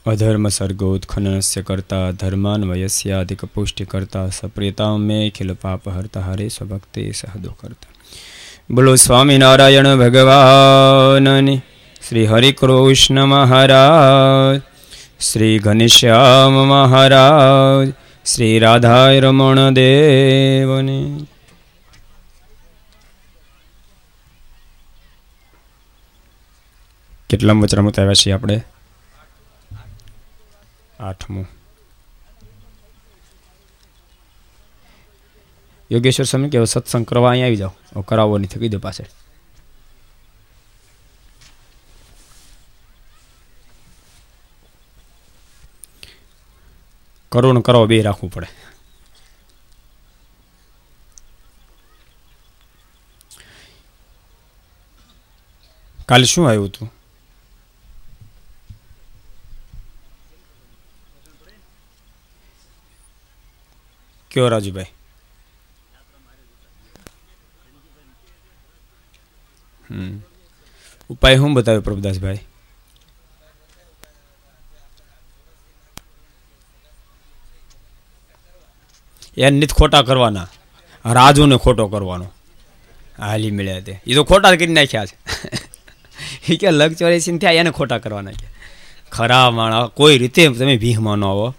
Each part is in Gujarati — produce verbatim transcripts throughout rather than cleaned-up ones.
અધર્મ સર્ગોત્ખનનસ્ય કર્તા ધર્માન્વયસ્યાધિક પુષ્ટિ કરતા સપ્રિયતા મે ખિલ પાપ હરતા હરે સ્વભક્તિ સહદો કરતા. બોલો સ્વામિનારાયણ ભગવાનની. શ્રી હરિકૃષ્ણ મહારાજ, શ્રી ઘનશ્યામ મહારાજ, શ્રી રાધા રમણ દેવની. કેટલા વચરામૃત આવ્યા છીએ આપણે? આઠમું. યોગેશ્વર સ્વામી કે સત્સંગ કરવા અહીંયા આવી જાઓ, કરાવવો નથી કીધું પાસે. કરો ને કરો બે રાખવું પડે. કાલે શું આવ્યું હતું? કયો રાજુભાઈ? હમ ઉપાય શું બતાવ્યો પ્રભુદાસભાઈ? એને નથી ખોટા કરવાના, રાજુને ખોટો કરવાનો. હાલી મળ્યા તે એ તો ખોટા કરી નાખ્યા છે. એ કે લગ ચોરેસી થયા એને ખોટા કરવાના કે ખરા માણા કોઈ રીતે તમે ભીહમાં ન આવો.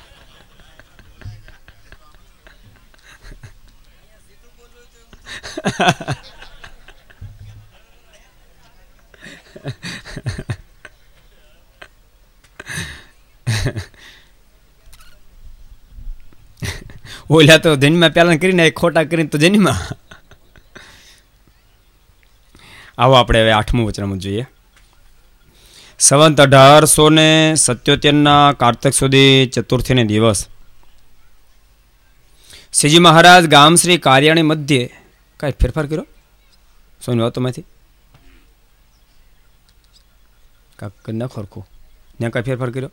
ઓલા તો જન્મમાં પેલા કરીને ખોટા કરીને તો જન્મમાં. આવો આપણે હવે આઠમું વચનામૃત જોઈએ. સંવંત અઢારસો ને સત્યોતેરના કાર્તક સુધી ચતુર્થીને દિવસ શ્રીજી મહારાજ ગામ શ્રી કાર્યાણી મધ્યે કાંઈ ફેરફાર કર્યો સોની વાતોમાંથી? કાંક ન ખરખું ત્યાં કાંઈ ફેરફાર કર્યો?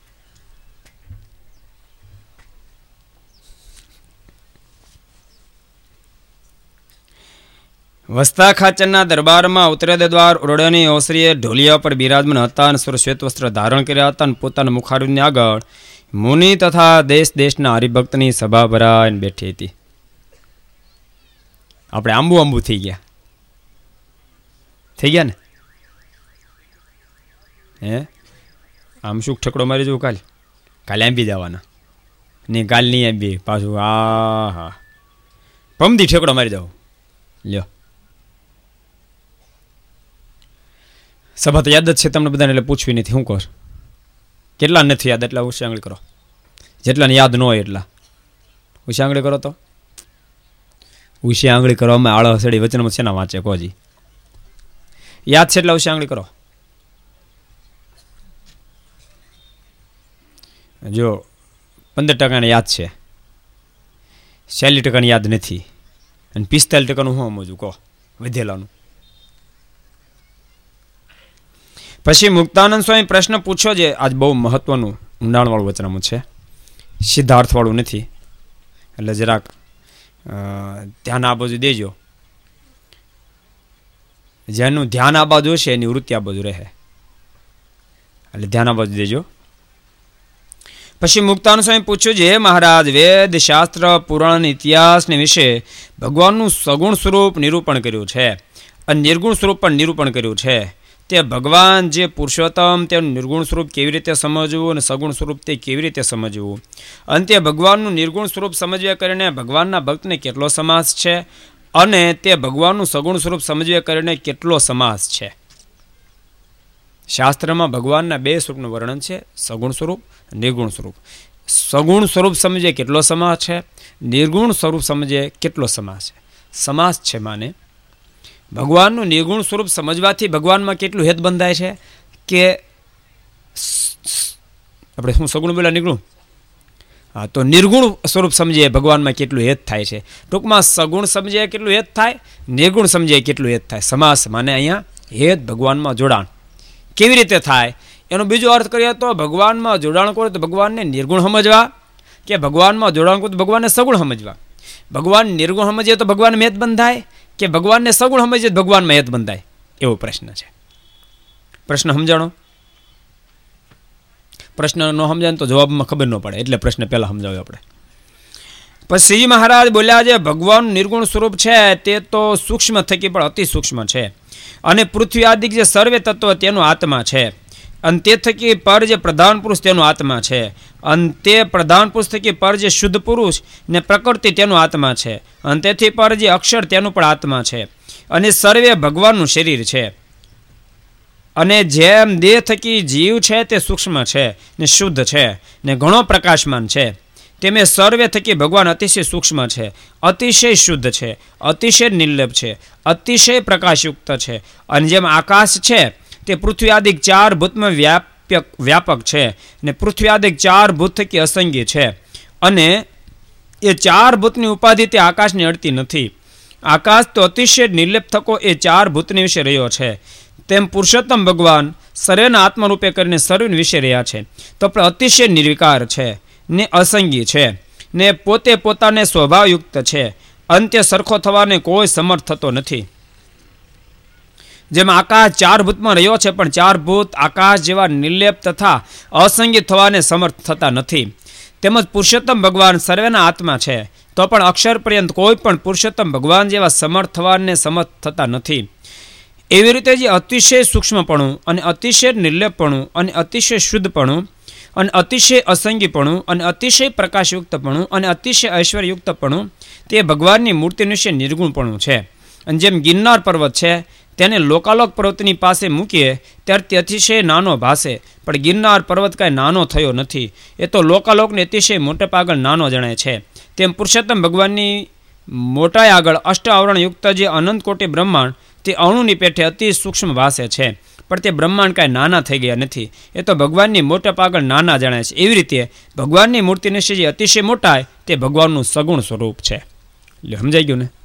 વસ્તા ખાચરના દરબારમાં ઉત્તરેદ દ્વાર ઓરડાની ઓસરીએ ઢોલિયા પર બિરાજમાન હતા અને શ્વેત વસ્ત્ર ધારણ કર્યા હતા અને પોતાના મુખારવિંદની આગળ મુનિ તથા દેશ દેશના હરિભક્તની સભા ભરાઈને બેઠી હતી. આપણે આંબુ આંબુ થઈ ગયા થઈ ગયા ને? હે આમ શું ઠકડો મારી જવું કાલે? કાલે આંબી જવાના નહીં, કાલ નહીં આંબી પાછું. આ હા પમદી ઠેકડો મારી જાવ. લ્યો સભા તો યાદ જ છે તમને બધાને, એટલે પૂછવી નથી. શું કર કેટલા નથી યાદ એટલા ઉછી આંગળી કરો, જેટલાને યાદ ન હોય એટલા ઉછી આંગળી કરો. તો ઉછી આંગળી કરવામાં આળહ સડી વચનમાં છે ના વાંચે કોજી યાદ છે એટલા ઉછી આંગળી કરો. જો પંદર ટકાને યાદ છે, ચાલીસ ટકાને યાદ નથી, અને પિસ્તાલીસ ટકાનું હું સમજું કહો વધેલાનું. પછી મુક્તાનંદ સ્વામી પ્રશ્ન પૂછ્યો છે, આજ બહુ મહત્વનું ઊંડાણવાળું વચનામૃત છે, સિદ્ધાર્થવાળું નથી, એટલે જરાક ધ્યાન આ બાજુ દેજો. જેનું ધ્યાન આ બાજુ હશે એની વૃત્તિ આ બાજુ રહે, એટલે ધ્યાન આ બાજુ દેજો. પછી મુક્તાનંદ સ્વામી પૂછ્યું છે, મહારાજ વેદ શાસ્ત્ર પુરાણ ઇતિહાસને વિશે ભગવાનનું સગુણ સ્વરૂપ નિરૂપણ કર્યું છે અને નિર્ગુણ સ્વરૂપ પણ નિરૂપણ કર્યું છે. તે ભગવાન જે પુરુષોત્તમ તેનું નિર્ગુણ સ્વરૂપ કેવી રીતે સમજવું અને સગુણ સ્વરૂપ તે કેવી રીતે સમજવું, અને તે ભગવાનનું નિર્ગુણ સ્વરૂપ સમજવા કરીને ભગવાનના ભક્તને કેટલો સમાસ છે અને તે ભગવાનનું સગુણ સ્વરૂપ સમજવા કરીને કેટલો સમાસ છે. શાસ્ત્રમાં ભગવાનના બે સ્વરૂપનું વર્ણન છે, સગુણ સ્વરૂપ, નિર્ગુણ સ્વરૂપ. સગુણ સ્વરૂપ સમજે કેટલો સમાસ છે, નિર્ગુણ સ્વરૂપ સમજે કેટલો સમાસ છે. સમાસ છે માને ભગવાનનું નિર્ગુણ સ્વરૂપ સમજવાથી ભગવાનમાં કેટલું હેત બંધાય છે કે આપણે શું સગુણ બોલા નિર્ગુણ, હા તો નિર્ગુણ સ્વરૂપ સમજીએ ભગવાનમાં કેટલું હેત થાય છે. ટૂંકમાં સગુણ સમજીએ કેટલું હેત થાય, નિર્ગુણ સમજીએ કેટલું હેત થાય. સમાસ માને અહીંયા હેત ભગવાનમાં જોડાણ કેવી રીતે થાય એનો બીજો અર્થ કરીએ તો ભગવાનમાં જોડાણ કરો તો ભગવાનને નિર્ગુણ સમજવા, કે ભગવાનમાં જોડાણ કરો તો ભગવાનને સગુણ સમજવા. ભગવાન નિર્ગુણ સમજીએ તો ભગવાન હેત બંધાય, કે ભગવાનને સગુણ સમજીએ તો ભગવાનમાં હેત બંધાય, એવો પ્રશ્ન છે. પ્રશ્ન સમજાણો? પ્રશ્ન ન સમજાય ને તો જવાબમાં ખબર ન પડે, એટલે પ્રશ્ન પહેલાં સમજાવ્યો આપણે. પછી શ્રીજી મહારાજ બોલ્યા છે ભગવાન નિર્ગુણ સ્વરૂપ છે તે તો સૂક્ષ્મ થકી પણ અતિ સૂક્ષ્મ છે, અને પૃથ્વી આદિ જે સર્વે તત્વ તેનો આત્મા છે, અને તે થકી પર જે પ્રધાન પુરુષ તેનો આત્મા છે, અને તે પ્રધાન પુરુષ થકી પર જે શુદ્ધ પુરુષ ને પ્રકૃતિ તેનો આત્મા છે, અને તેથી પર જે અક્ષર તેનું પણ આત્મા છે, અને સર્વે ભગવાનનું શરીર છે. અને જેમ દેહ થકી જીવ છે તે સૂક્ષ્મ છે ને શુદ્ધ છે ને ઘણો પ્રકાશમાન છે, તેમે સર્વે થકી ભગવાન અતિશય સૂક્ષ્મ છે, અતિશય શુદ્ધ છે, અતિશય નિર્લેપ છે, અતિશય પ્રકાશયુક્ત છે. અને જેમ આકાશ છે તે પૃથ્વી આદિક ચાર ભૂતમાં વ્યાપક વ્યાપક છે, ને પૃથ્વી આદિક ચાર ભૂત થકી અસંગી છે, અને એ ચાર ભૂતની ઉપાધિ તે આકાશને અડતી નથી. આકાશ તો અતિશય નિર્લેપ થકો એ ચાર ભૂતની વિશે રહ્યો છે, તેમ પુરુષોત્તમ ભગવાન સર્વેના આત્મરૂપે કરીને સર્વ વિશે રહ્યા છે, તો પણ અતિશય નિર્વિકાર છે ને અસંગી છે, ને પોતે પોતાને સ્વભાવયુક્ત છે, અંત્ય સરખો થવાને કોઈ સમર્થ થતો નથી. જેમ આકાશ ચાર ભૂતમાં રહ્યો છે, પણ ચાર ભૂત આકાશ જેવા નિર્લેપ તથા અસંગી થવાને સમર્થ થતા નથી, તેમજ પુરુષોત્તમ ભગવાન સર્વેના આત્મા છે, તો પણ અક્ષર પર્યંત કોઈ પણ પુરુષોત્તમ ભગવાન જેવા સમર્થ થવાને સમર્થ થતા નથી. એવી રીતે જે અતિશય સૂક્ષ્મપણું અને અતિશય નિર્લેપપણું અને અતિશય શુદ્ધપણું અને અતિશય અસંગીપણું અને અતિશય પ્રકાશયુક્તપણું અને અતિશય ઐશ્વર્યયુક્તપણું તે ભગવાનની મૂર્તિ વિશે નિર્ગુણપણું છે. અને જેમ ગિરનાર પર્વત છે તેને લોકાલોક પર્વતની પાસે મૂકીએ ત્યારે તે અતિશય નાનો ભાસે, પણ ગિરનાર પર્વત કાંઈ નાનો થયો નથી, એ તો લોકાલોકને અતિશય મોટે આગળ નાનો જણાય છે. તેમ પુરુષોત્તમ ભગવાનની મોટાઈ આગળ અષ્ટ આવરણયુક્ત જે અનંત કોટી બ્રહ્માંડ તે અણુની પેઠે અતિ સૂક્ષ્મ ભાસે છે, પણ તે બ્રહ્માંડ કાંઈ નાના થઈ ગયા નથી, એ તો ભગવાનની મોટા આગળ નાના જણાય છે. એવી રીતે ભગવાનની મૂર્તિની જે અતિશય મોટાઈ તે ભગવાનનું સગુણ સ્વરૂપ છે. એટલે સમજાઈ ગયું ને?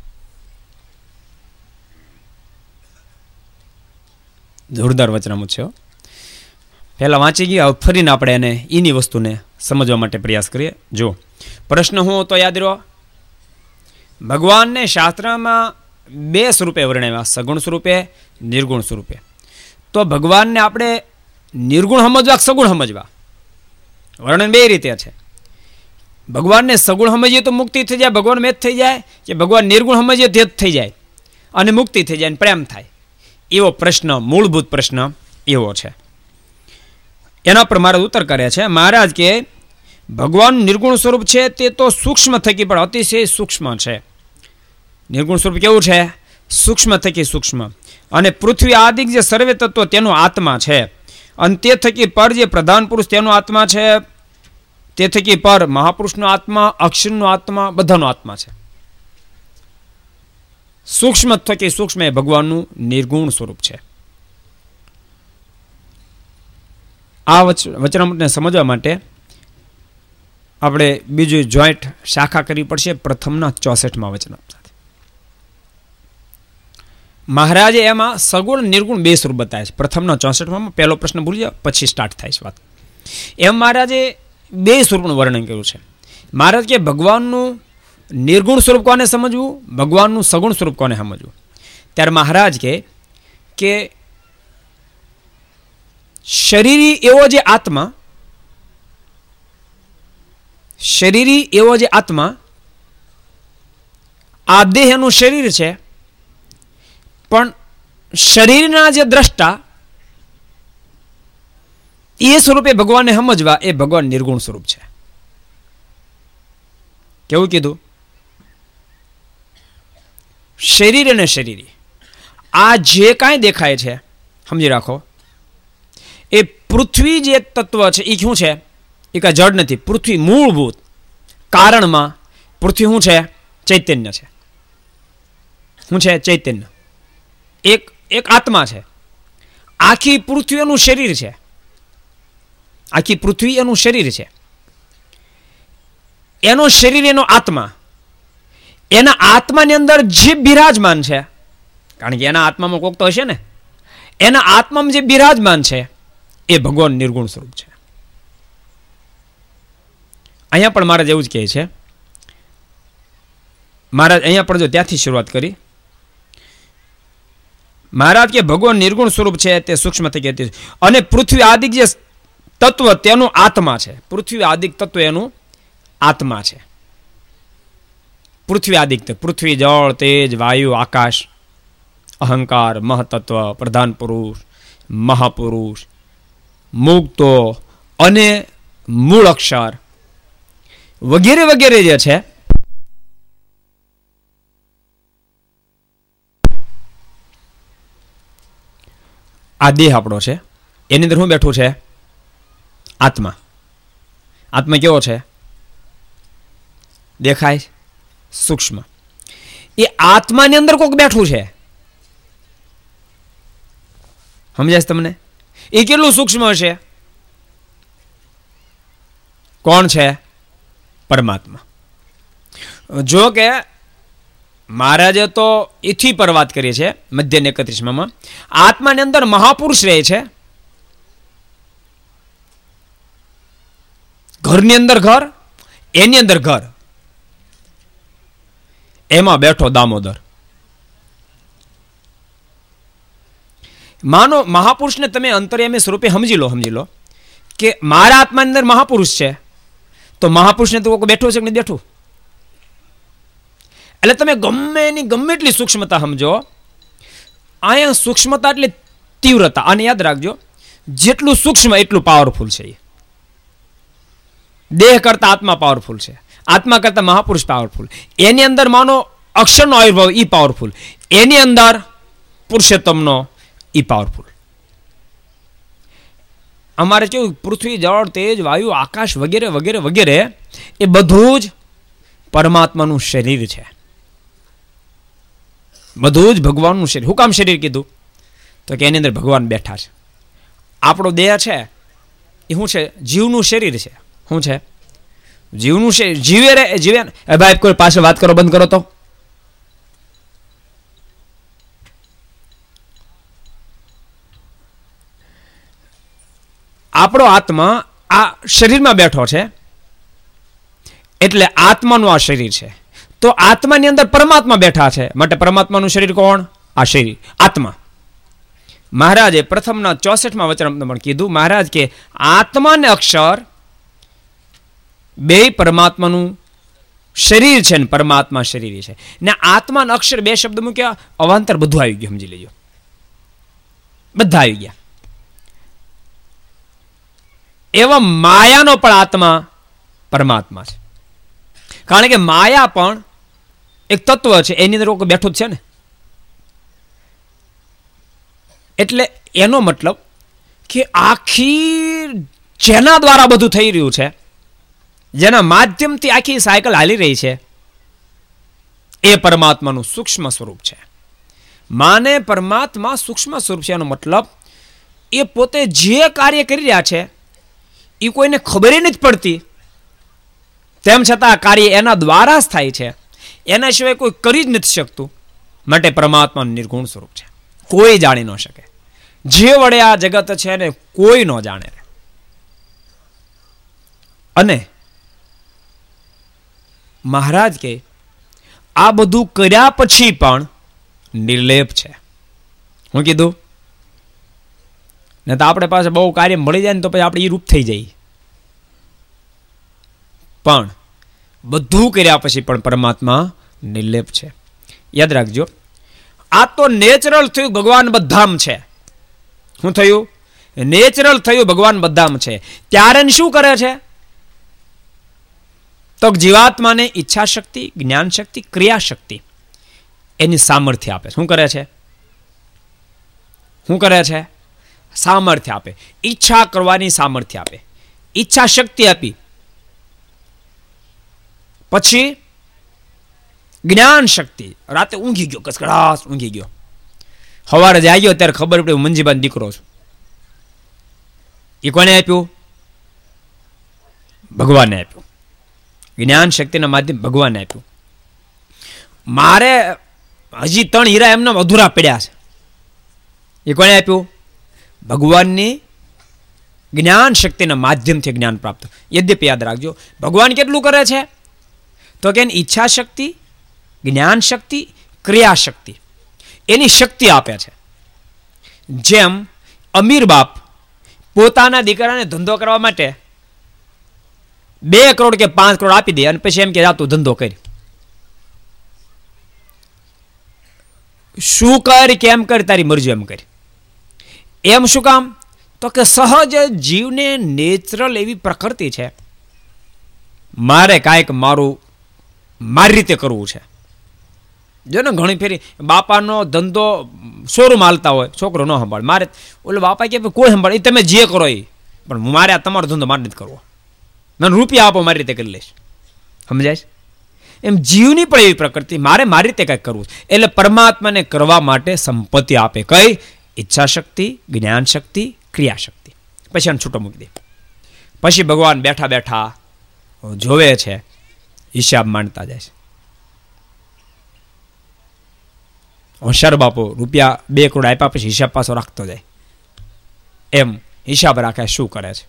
જોરદાર વચનામૃત છે. પહેલાં વાંચી ગયા, હવે ફરીને આપણે એને એની વસ્તુને સમજવા માટે પ્રયાસ કરીએ. જો પ્રશ્ન હું તો યાદ રહ્યો, ભગવાનને શાસ્ત્રમાં બે સ્વરૂપે વર્ણવ્યા, સગુણ સ્વરૂપે, નિર્ગુણ સ્વરૂપે. તો ભગવાનને આપણે નિર્ગુણ સમજવા કે સગુણ સમજવા? વર્ણન બે રીતે છે. ભગવાનને સગુણ સમજીએ તો મુક્તિ થઈ જાય, ભગવાન મેચ થઈ જાય, કે ભગવાન નિર્ગુણ સમજીએ તો થઈ જાય અને મુક્તિ થઈ જાય અને પ્રેમ થાય? એવો પ્રશ્ન, મૂળભૂત પ્રશ્ન એવો છે. એના પર મહારાજ ઉત્તર કરે છે. મહારાજ કે ભગવાન નિર્ગુણ સ્વરૂપ છે તે તો સૂક્ષ્મ થકી પણ અતિશય સૂક્ષ્મ છે. નિર્ગુણ સ્વરૂપ કેવું છે? સૂક્ષ્મ થકી સૂક્ષ્મ. અને પૃથ્વી આદિક જે સર્વે તત્વ તેનો આત્મા છે, અને તે થકી પર જે પ્રધાન પુરુષ તેનો આત્મા છે, તે થકી પર મહાપુરુષનો આત્મા, અક્ષરનો આત્મા, બધાનો આત્મા છે. સૂક્ષ્મ થકી સૂક્ષ્મ એ ભગવાનનું નિર્ગુણ સ્વરૂપ છે. આ વચનામૃતને સમજવા માટે આપણે બીજું જોઈન્ટ શાખા કરવી પડશે પ્રથમના ચોસઠમાં વચનામૃત સાથે. મહારાજે એમાં સગુણ નિર્ગુણ બે સ્વરૂપ બતાવે છે. પ્રથમના ચોસઠમાં પહેલો પ્રશ્ન ભૂલી જાઓ, પછી સ્ટાર્ટ થાય છે વાત. એમ મહારાજે બે સ્વરૂપનું વર્ણન કર્યું છે. મહારાજ કે ભગવાનનું નિર્ગુણ સ્વરૂપ કોને સમજવું, ભગવાનનું સગુણ સ્વરૂપ કોને સમજવું? ત્યારે મહારાજ કહે કે શરીરી એવો જે આત્મા, શરીરી એવો જે આત્મા, આ દેહ એનું શરીર છે, પણ શરીરના જે દ્રષ્ટા એ સ્વરૂપે ભગવાનને સમજવા એ ભગવાન નિર્ગુણ સ્વરૂપ છે. કેવું કીધું? શરીર અને શરીરી આ જે કાંઈ દેખાય છે સમજી રાખો, એ પૃથ્વી જે તત્વ છે એ શું છે? એ કાંઈ જડ નથી. પૃથ્વી મૂળભૂત કારણમાં પૃથ્વી શું છે? ચૈતન્ય છે. શું છે? ચૈતન્ય. એક એક આત્મા છે. આખી પૃથ્વી એનું શરીર છે. આખી પૃથ્વી એનું શરીર છે. એનો શરીર એનો આત્મા, એના આત્માની અંદર જે બિરાજમાન છે, કારણ કે એના આત્મામાં કોક તો હશે ને, એના આત્મામાં જે બિરાજમાન છે એ ભગવાન નિર્ગુણ સ્વરૂપ છે. અહીંયા પણ મહારાજ એવું જ કહે છે. મહારાજ અહીંયા પણ જો ત્યાંથી શરૂઆત કરી. મહારાજ કે ભગવાન નિર્ગુણ સ્વરૂપ છે તે સૂક્ષ્મ થઈ ગયા, અને પૃથ્વી આદિક જે તત્વ તેનું આત્મા છે. પૃથ્વી આદિક તત્વ એનું આત્મા છે. પૃથ્વી આદિક પૃથ્વી, જળ, તેજ, વાયુ, આકાશ, અહંકાર, મહતત્વ, પ્રધાન પુરુષ, મહાપુરુષ, મુક્તો અને મૂળ અક્ષર વગેરે વગેરે જે છે આ દેહ આપણો છે, એની અંદર શું બેઠું છે? આત્મા. આત્મા કેવો છે? દેખાય? સૂક્ષ્મ. એ આત્માની અંદર કોક બેઠું છે. સમજાય તમને? એ કેટલું સૂક્ષ્મ છે? કોણ છે? પરમાત્મા. જો કે મહારાજે તો એથી પર વાત કરી છે મધ્ય એકત્રીસમાં. આત્માની અંદર મહાપુરુષ રહે છે. ઘરની અંદર ઘર, એની અંદર ઘર, એમાં બેઠો દામોદર. માનો મહાપુરુષને તમે અંતર્યામી સ્વરૂપે સમજી લો સમજી લો કે મારા આત્માની અંદર મહાપુરુષ છે, તો મહાપુરુષને તો કોઈ બેઠું છે કે નહીં બેઠું? એટલે તમે ગમે એની ગમે એટલી સૂક્ષ્મતા સમજો, અહીંયા સૂક્ષ્મતા એટલે તીવ્રતા. આને યાદ રાખજો, જેટલું સૂક્ષ્મ એટલું પાવરફુલ છે. એ દેહ કરતા આત્મા પાવરફુલ છે, આત્મા કરતા મહાપુરુષ પાવરફુલ. એની અંદર માનો અક્ષરનો આવિર્ભાવ ઈ પાવરફુલ, એની અંદર પુરુષોત્તમનો ઈ પાવરફુલ. અમારે કેવું, પૃથ્વી, જળ, તેજ, વાયુ, આકાશ વગેરે વગેરે વગેરે એ બધું જ પરમાત્માનું શરીર છે. બધું જ ભગવાનનું શરીર. શું કામ શરીર કીધું? તો કે એની અંદર ભગવાન બેઠા છે. આપણો દેહ છે એ શું છે? જીવનું શરીર છે. શું છે? જીવનું શરીર. જીવે રે જીવે. એ ભાઈ કોઈ પાસે વાત કરો, બંધ કરો તો. આપણો આત્મા આ શરીરમાં બેઠો છે, એટલે આત્માનું આ શરીર છે. તો આત્માની અંદર પરમાત્મા બેઠા છે, માટે પરમાત્માનું શરીર કોણ? આ શરીર, આત્મા. મહારાજે પ્રથમના ચોસઠમાં વચનામૃતમાં કીધું, મહારાજ કે આત્મા ને અક્ષર બે પરમાત્માનું શરીર છે ને પરમાત્મા શરીર છે. ને આત્મા ને અક્ષર બે શબ્દ મૂક્યા, અવાંતર બધું આવી ગયું. સમજી લેજો, બધા આવી ગયા. એવા માયાનો પણ આત્મા પરમાત્મા છે. કારણ કે માયા પણ એક તત્વ છે, એની અંદર કોઈ બેઠું જ છે ને. એટલે એનો મતલબ કે આખી જેના દ્વારા બધું થઈ રહ્યું છે, જેના માધ્યમથી આખી સાયકલ હાલી રહી છે, એ પરમાત્માનું સૂક્ષ્મ સ્વરૂપ છે. માને પરમાત્મા સૂક્ષ્મ સ્વરૂપ છે એનો મતલબ એ પોતે જે કાર્ય કરી રહ્યા છે એ કોઈને ખબર નથી પડતી, તેમ છતાં કાર્ય એના દ્વારા જ થાય છે, એના સિવાય કોઈ કરી જ નથી શકતું. માટે પરમાત્માનું નિર્ગુણ સ્વરૂપ છે, કોઈ જાણી ન શકે. જે વડે આ જગત છે ને કોઈ ન જાણે. અને મહારાજ કે આ બધું કર્યા પછી પણ નિર્લેપ છે. હું કીધું ને તો આપણે પાસે બહુ કાર્ય મળી જાય ને તો પછી આપણે એ રૂપ થઈ જાય. પણ બધું કર્યા પછી પણ પરમાત્મા નિર્લેપ છે. યાદ રાખજો, આ તો નેચરલ થયું ભગવાન બધામ છે. શું થયું? નેચરલ થયું ભગવાન બધામ છે. ત્યારે શું કરે છે? તો જીવાત્માને ઈચ્છા શક્તિ, જ્ઞાન શક્તિ, ક્રિયા શક્તિ એની સામર્થ્ય આપે. શું કરે છે? શું કરે છે? સામર્થ્ય આપે. ઈચ્છા કરવાની સામર્થ્ય આપે, ઈચ્છા શક્તિ આપી. પછી જ્ઞાન શક્તિ. રાતે ઊંઘી ગયો, કસકડાસ ઊંઘી ગયો, સવારે જાગ્યો ત્યારે ખબર પડી હું મંજીબાનો દીકરો છું. એ કોને આપ્યું? ભગવાને આપ્યું. જ્ઞાન શક્તિના માધ્યમ ભગવાને આપ્યું. મારે હજી ત્રણ હીરા એમને અધૂરા પડ્યા છે, એ કોને આપ્યું? ભગવાનની જ્ઞાન શક્તિના માધ્યમથી જ્ઞાન પ્રાપ્ત. યદ્યપી યાદ રાખજો, ભગવાન કેટલું કરે છે? તો કે ઈચ્છા શક્તિ, જ્ઞાન શક્તિ, ક્રિયા શક્તિ એની શક્તિ આપે છે. જેમ અમીર બાપ પોતાના દીકરાને ધંધો કરવા માટે બે કરોડ કે પાંચ કરોડ આપી દે અને પછી એમ કે તું ધંધો કરી. શું કર કેમ કર તારી મરજી એમ કરી. એમ શું કામ? તો કે સહજ જીવને નેચરલ એવી પ્રકૃતિ છે, મારે કાંઈક મારું મારી રીતે કરવું છે. જો ને ઘણી ફેરી બાપાનો ધંધો શોરૂમ હાલતા હોય, છોકરો ન સંભાળે, મારે ઓલો બાપા કે કોઈ સંભાળે, એ તમે જે કરો એ, પણ મારે આ તમારો ધંધો મારે નથી કરવો, મને રૂપિયા આપો મારી રીતે કરી લઈશ. સમજાય? એમ જીવની પણ એવી પ્રકૃતિ, મારે મારી રીતે કંઈક કરવું. એટલે પરમાત્માને કરવા માટે સંપત્તિ આપે. કઈ? ઈચ્છા શક્તિ, જ્ઞાન શક્તિ, ક્રિયા શક્તિ. પછી આને છૂટો મૂકી દે. પછી ભગવાન બેઠા બેઠા જોવે છે, હિસાબ માંડતા જાય છે. હોશિયાર બાપુ રૂપિયા બે કરોડ આપ્યા પછી હિસાબ પાછો રાખતો જાય. એમ હિસાબ રાખે શું કરે છે,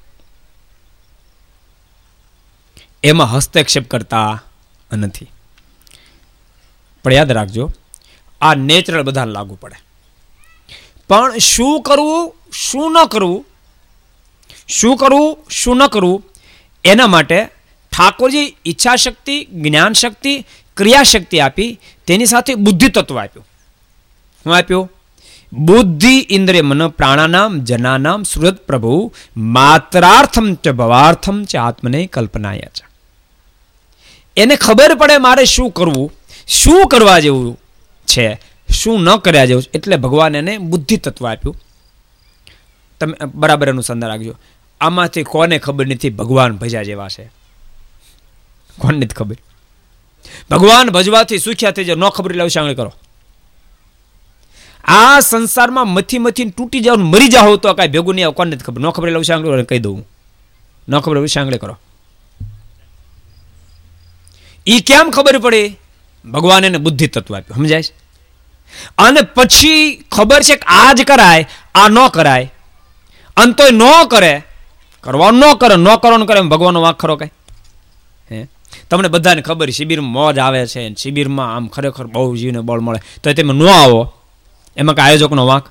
એમાં હસ્તક્ષેપ કરતા નથી. પણ યાદ રાખજો, આ નેચરલ બધાને લાગુ પડે. પણ શું કરવું શું ન કરવું, શું કરવું શું ન કરવું, એના માટે ઠાકોરજી ઈચ્છા શક્તિ, જ્ઞાન શક્તિ, ક્રિયા શક્તિ આપી, તેની સાથે બુદ્ધિ તત્વ આપ્યું. શું આપ્યું? બુદ્ધિ ઇન્દ્રિય મન પ્રાણાનામ જનાનામ સુરત પ્રભુ માત્રાર્થમ ચ ભવાર્થમ ચ આત્મને કલ્પનાય છે. એને ખબર પડે મારે શું કરવું, શું કરવા જેવું છે, શું ન કર્યા જેવું. એટલે ભગવાન એને બુદ્ધિ તત્વ આપ્યું. તમે બરાબર એનું સંધાન રાખજો. આમાંથી કોને ખબર નથી ભગવાન ભજ્યા જેવા છે? કોને નથી ખબર? ભગવાન ભજવાથી સુખ્યા થઈ જાય. ન ખબર એટલે ઉછાંગળી કરો. આ સંસારમાં મથી મથી તૂટી જાવ, મરી જાઓ તો કાંઈ ભેગું નહીં આવે. કોને નથી ખબર? ન ખબર એટલે ઉછાંગળી કહી દઉં. ન ખબર ઉછાંગળી કરો. ઈ કેમ ખબર પડી? ભગવાન એને બુદ્ધિ તત્વ આપ્યું. સમજાય? અને પછી ખબર છે કે આ જ કરાય, આ ન કરાય, અને તોય ન કરે, કરવાનું ન કરે, ન કરવાનું કરે. ભગવાનનો વાંક ખરો કઈ? હે, તમને બધાને ખબર, શિબિરમાં મોજ આવે છે, શિબિરમાં આમ ખરેખર બહુ જીવને બળ મળે, તો તમે ન આવો, એમાં કઈ આયોજકનો વાંક?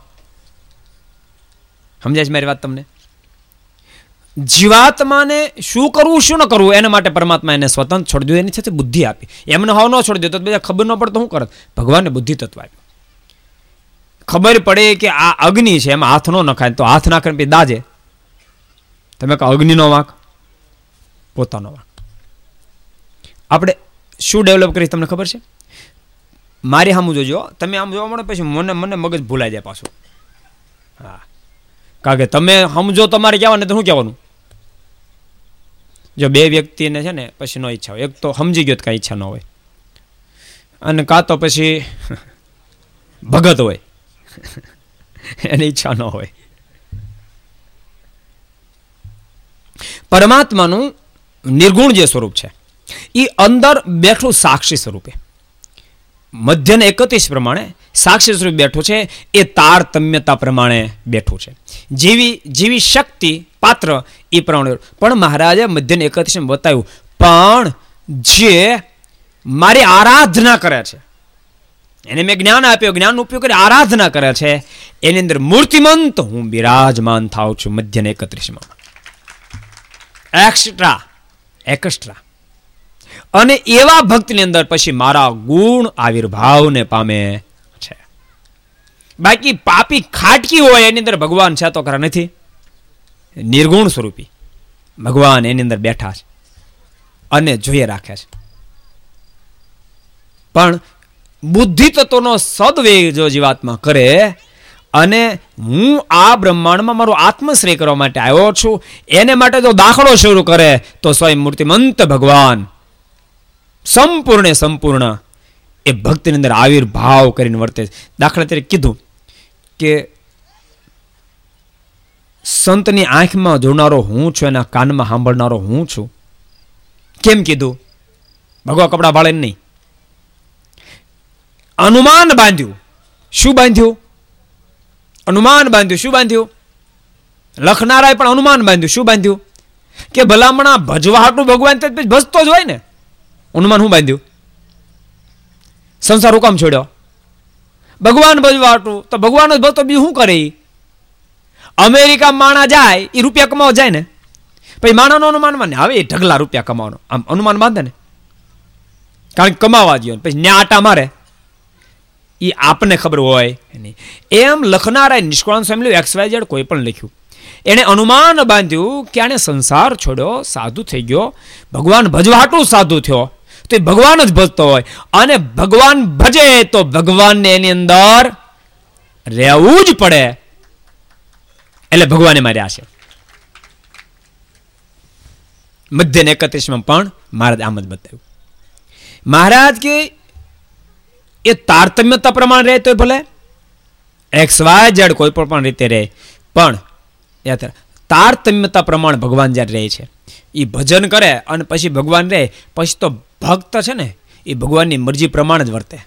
સમજાય છે મારી વાત તમને? જીવાત્માને શું કરવું શું ન કરવું એના માટે પરમાત્મા એને સ્વતંત્ર છોડી દીધું, એની સાથે બુદ્ધિ આપી. એમને હાવ ન છોડી દે તો બધા ખબર ન પડે તો શું કરે? ભગવાનને બુદ્ધિ તત્વ આપ્યું. ખબર પડે કે આ અગ્નિ છે, એમાં હાથ ન નખાય, તો હાથ નાખે પછી દાજે. તમે કહો અગ્નિનો વાંક? પોતાનો વાંક. આપણે શું ડેવલપ કરી તમને ખબર છે? મારી સામું જોજો, તમે આમ જોવા મળે પછી મને મને મગજ ભૂલાઈ જાય પાછું. હા, કારણ કે તમે સમજો તમારે કહેવાનું તો શું કહેવાનું? જો બે વ્યક્તિને છે ને પછી ન ઈચ્છા હોય, એક તો સમજી ગયો કાંઈ ઈચ્છા ન હોય, અને કાં તો પછી ભગત હોય એની ઈચ્છા ન હોય. પરમાત્માનું નિર્ગુણ જે સ્વરૂપ છે એ અંદર બેઠું સાક્ષી સ્વરૂપે મધ્યને એકત્રીસ પ્રમાણે સાક્ષી સ્વરૂપ બેઠું છે. એ તારતમ્યતા પ્રમાણે બેઠું છે. જેવી જેવી શક્તિ પાત્ર એ પ્રમાણે. પણ મહારાજે મધ્યને એકત્રીસ બતાવ્યું, પણ જે મારી આરાધના કરે છે, એને મેં જ્ઞાન આપ્યું, જ્ઞાનનો ઉપયોગ કરી આરાધના કરે છે, એની અંદર મૂર્તિમંત હું બિરાજમાન થાઉં છું. મધ્યને એકત્રીસમાં એક્સ્ટ્રા એક્સ્ટ્રા. અને એવા ભક્તની અંદર પછી મારા ગુણ આવિર્ભાવને પામે છે. બાકી પાપી ખાટકી હોય એની અંદર ભગવાન છે તો ખરા નથી. નિર્ગુણ સ્વરૂપી ભગવાન એની અંદર બેઠા છે અને જોઈએ રાખે છે. પણ બુદ્ધિ તત્વનો સદવેગ જો જીવાત્મા કરે, અને હું આ બ્રહ્માંડમાં મારું આત્મશ્રેય કરવા માટે આવ્યો છું, એને માટે જો દાખલો શરૂ કરે તો સ્વયં મૂર્તિમંત ભગવાન સંપૂર્ણ સંપૂર્ણ એ ભક્તિની અંદર આવિર્ભાવ કરીને વર્તે. દાખલા તરીકે કીધું કે સંતની આંખમાં જોનારો હું છું, એના કાનમાં સાંભળનારો હું છું. કેમ કીધું? ભગવા કપડા ભાળે નહીં, અનુમાન બાંધ્યું. શું બાંધ્યું? અનુમાન બાંધ્યું. શું બાંધ્યું? લખનારાએ પણ અનુમાન બાંધ્યું. શું બાંધ્યું? કે ભલામણા ભજવા હાટું ભગવાન તો ભજતો જ હોય ને. અનુમાન શું બાંધ્યું? સંસાર હુકામ છોડ્યો? ભગવાન ભજવા હાટું તો ભગવાન જ ભજતો બીજું શું કરે? અમેરિકા માણા જાય એ રૂપિયા કમાવા જાય ને, પછી માણાનું અનુમાન માને હવે એ ઢગલા રૂપિયા કમાવાનો આમ અનુમાન બાંધે ને, કારણ કે કમાવા દો પછી ન્યા આટા મારે એ આપને ખબર હોય નહીં. એમ લખનારા નિષ્કળાનંદ સ્વામી એક્સ વાય ઝેડ કોઈ પણ લખ્યું, એણે અનુમાન બાંધ્યું કે આને સંસાર છોડ્યો, સાધુ થઈ ગયો, ભગવાન ભજવાટું સાધુ થયો, તો એ ભગવાન જ ભજતો હોય અને ભગવાન ભજે તો ભગવાનને એની અંદર રહેવું જ પડે, એટલે ભગવાને માર્યા છે. મધ્ય ને એકત્રીસમાં પણ મહારાજ આમ જ બતાવ્યું. મહારાજ કે એ તારતમ્યતા પ્રમાણે રહે તો ભલે, એક્સ વાય ઝેડ કોઈ પણ રીતે રહે, પણ તારતમ્યતા પ્રમાણે ભગવાન જ્યારે રહે છે એ ભજન કરે અને પછી ભગવાન રહે, પછી તો ભક્ત છે ને એ ભગવાનની મરજી પ્રમાણે જ વર્તે.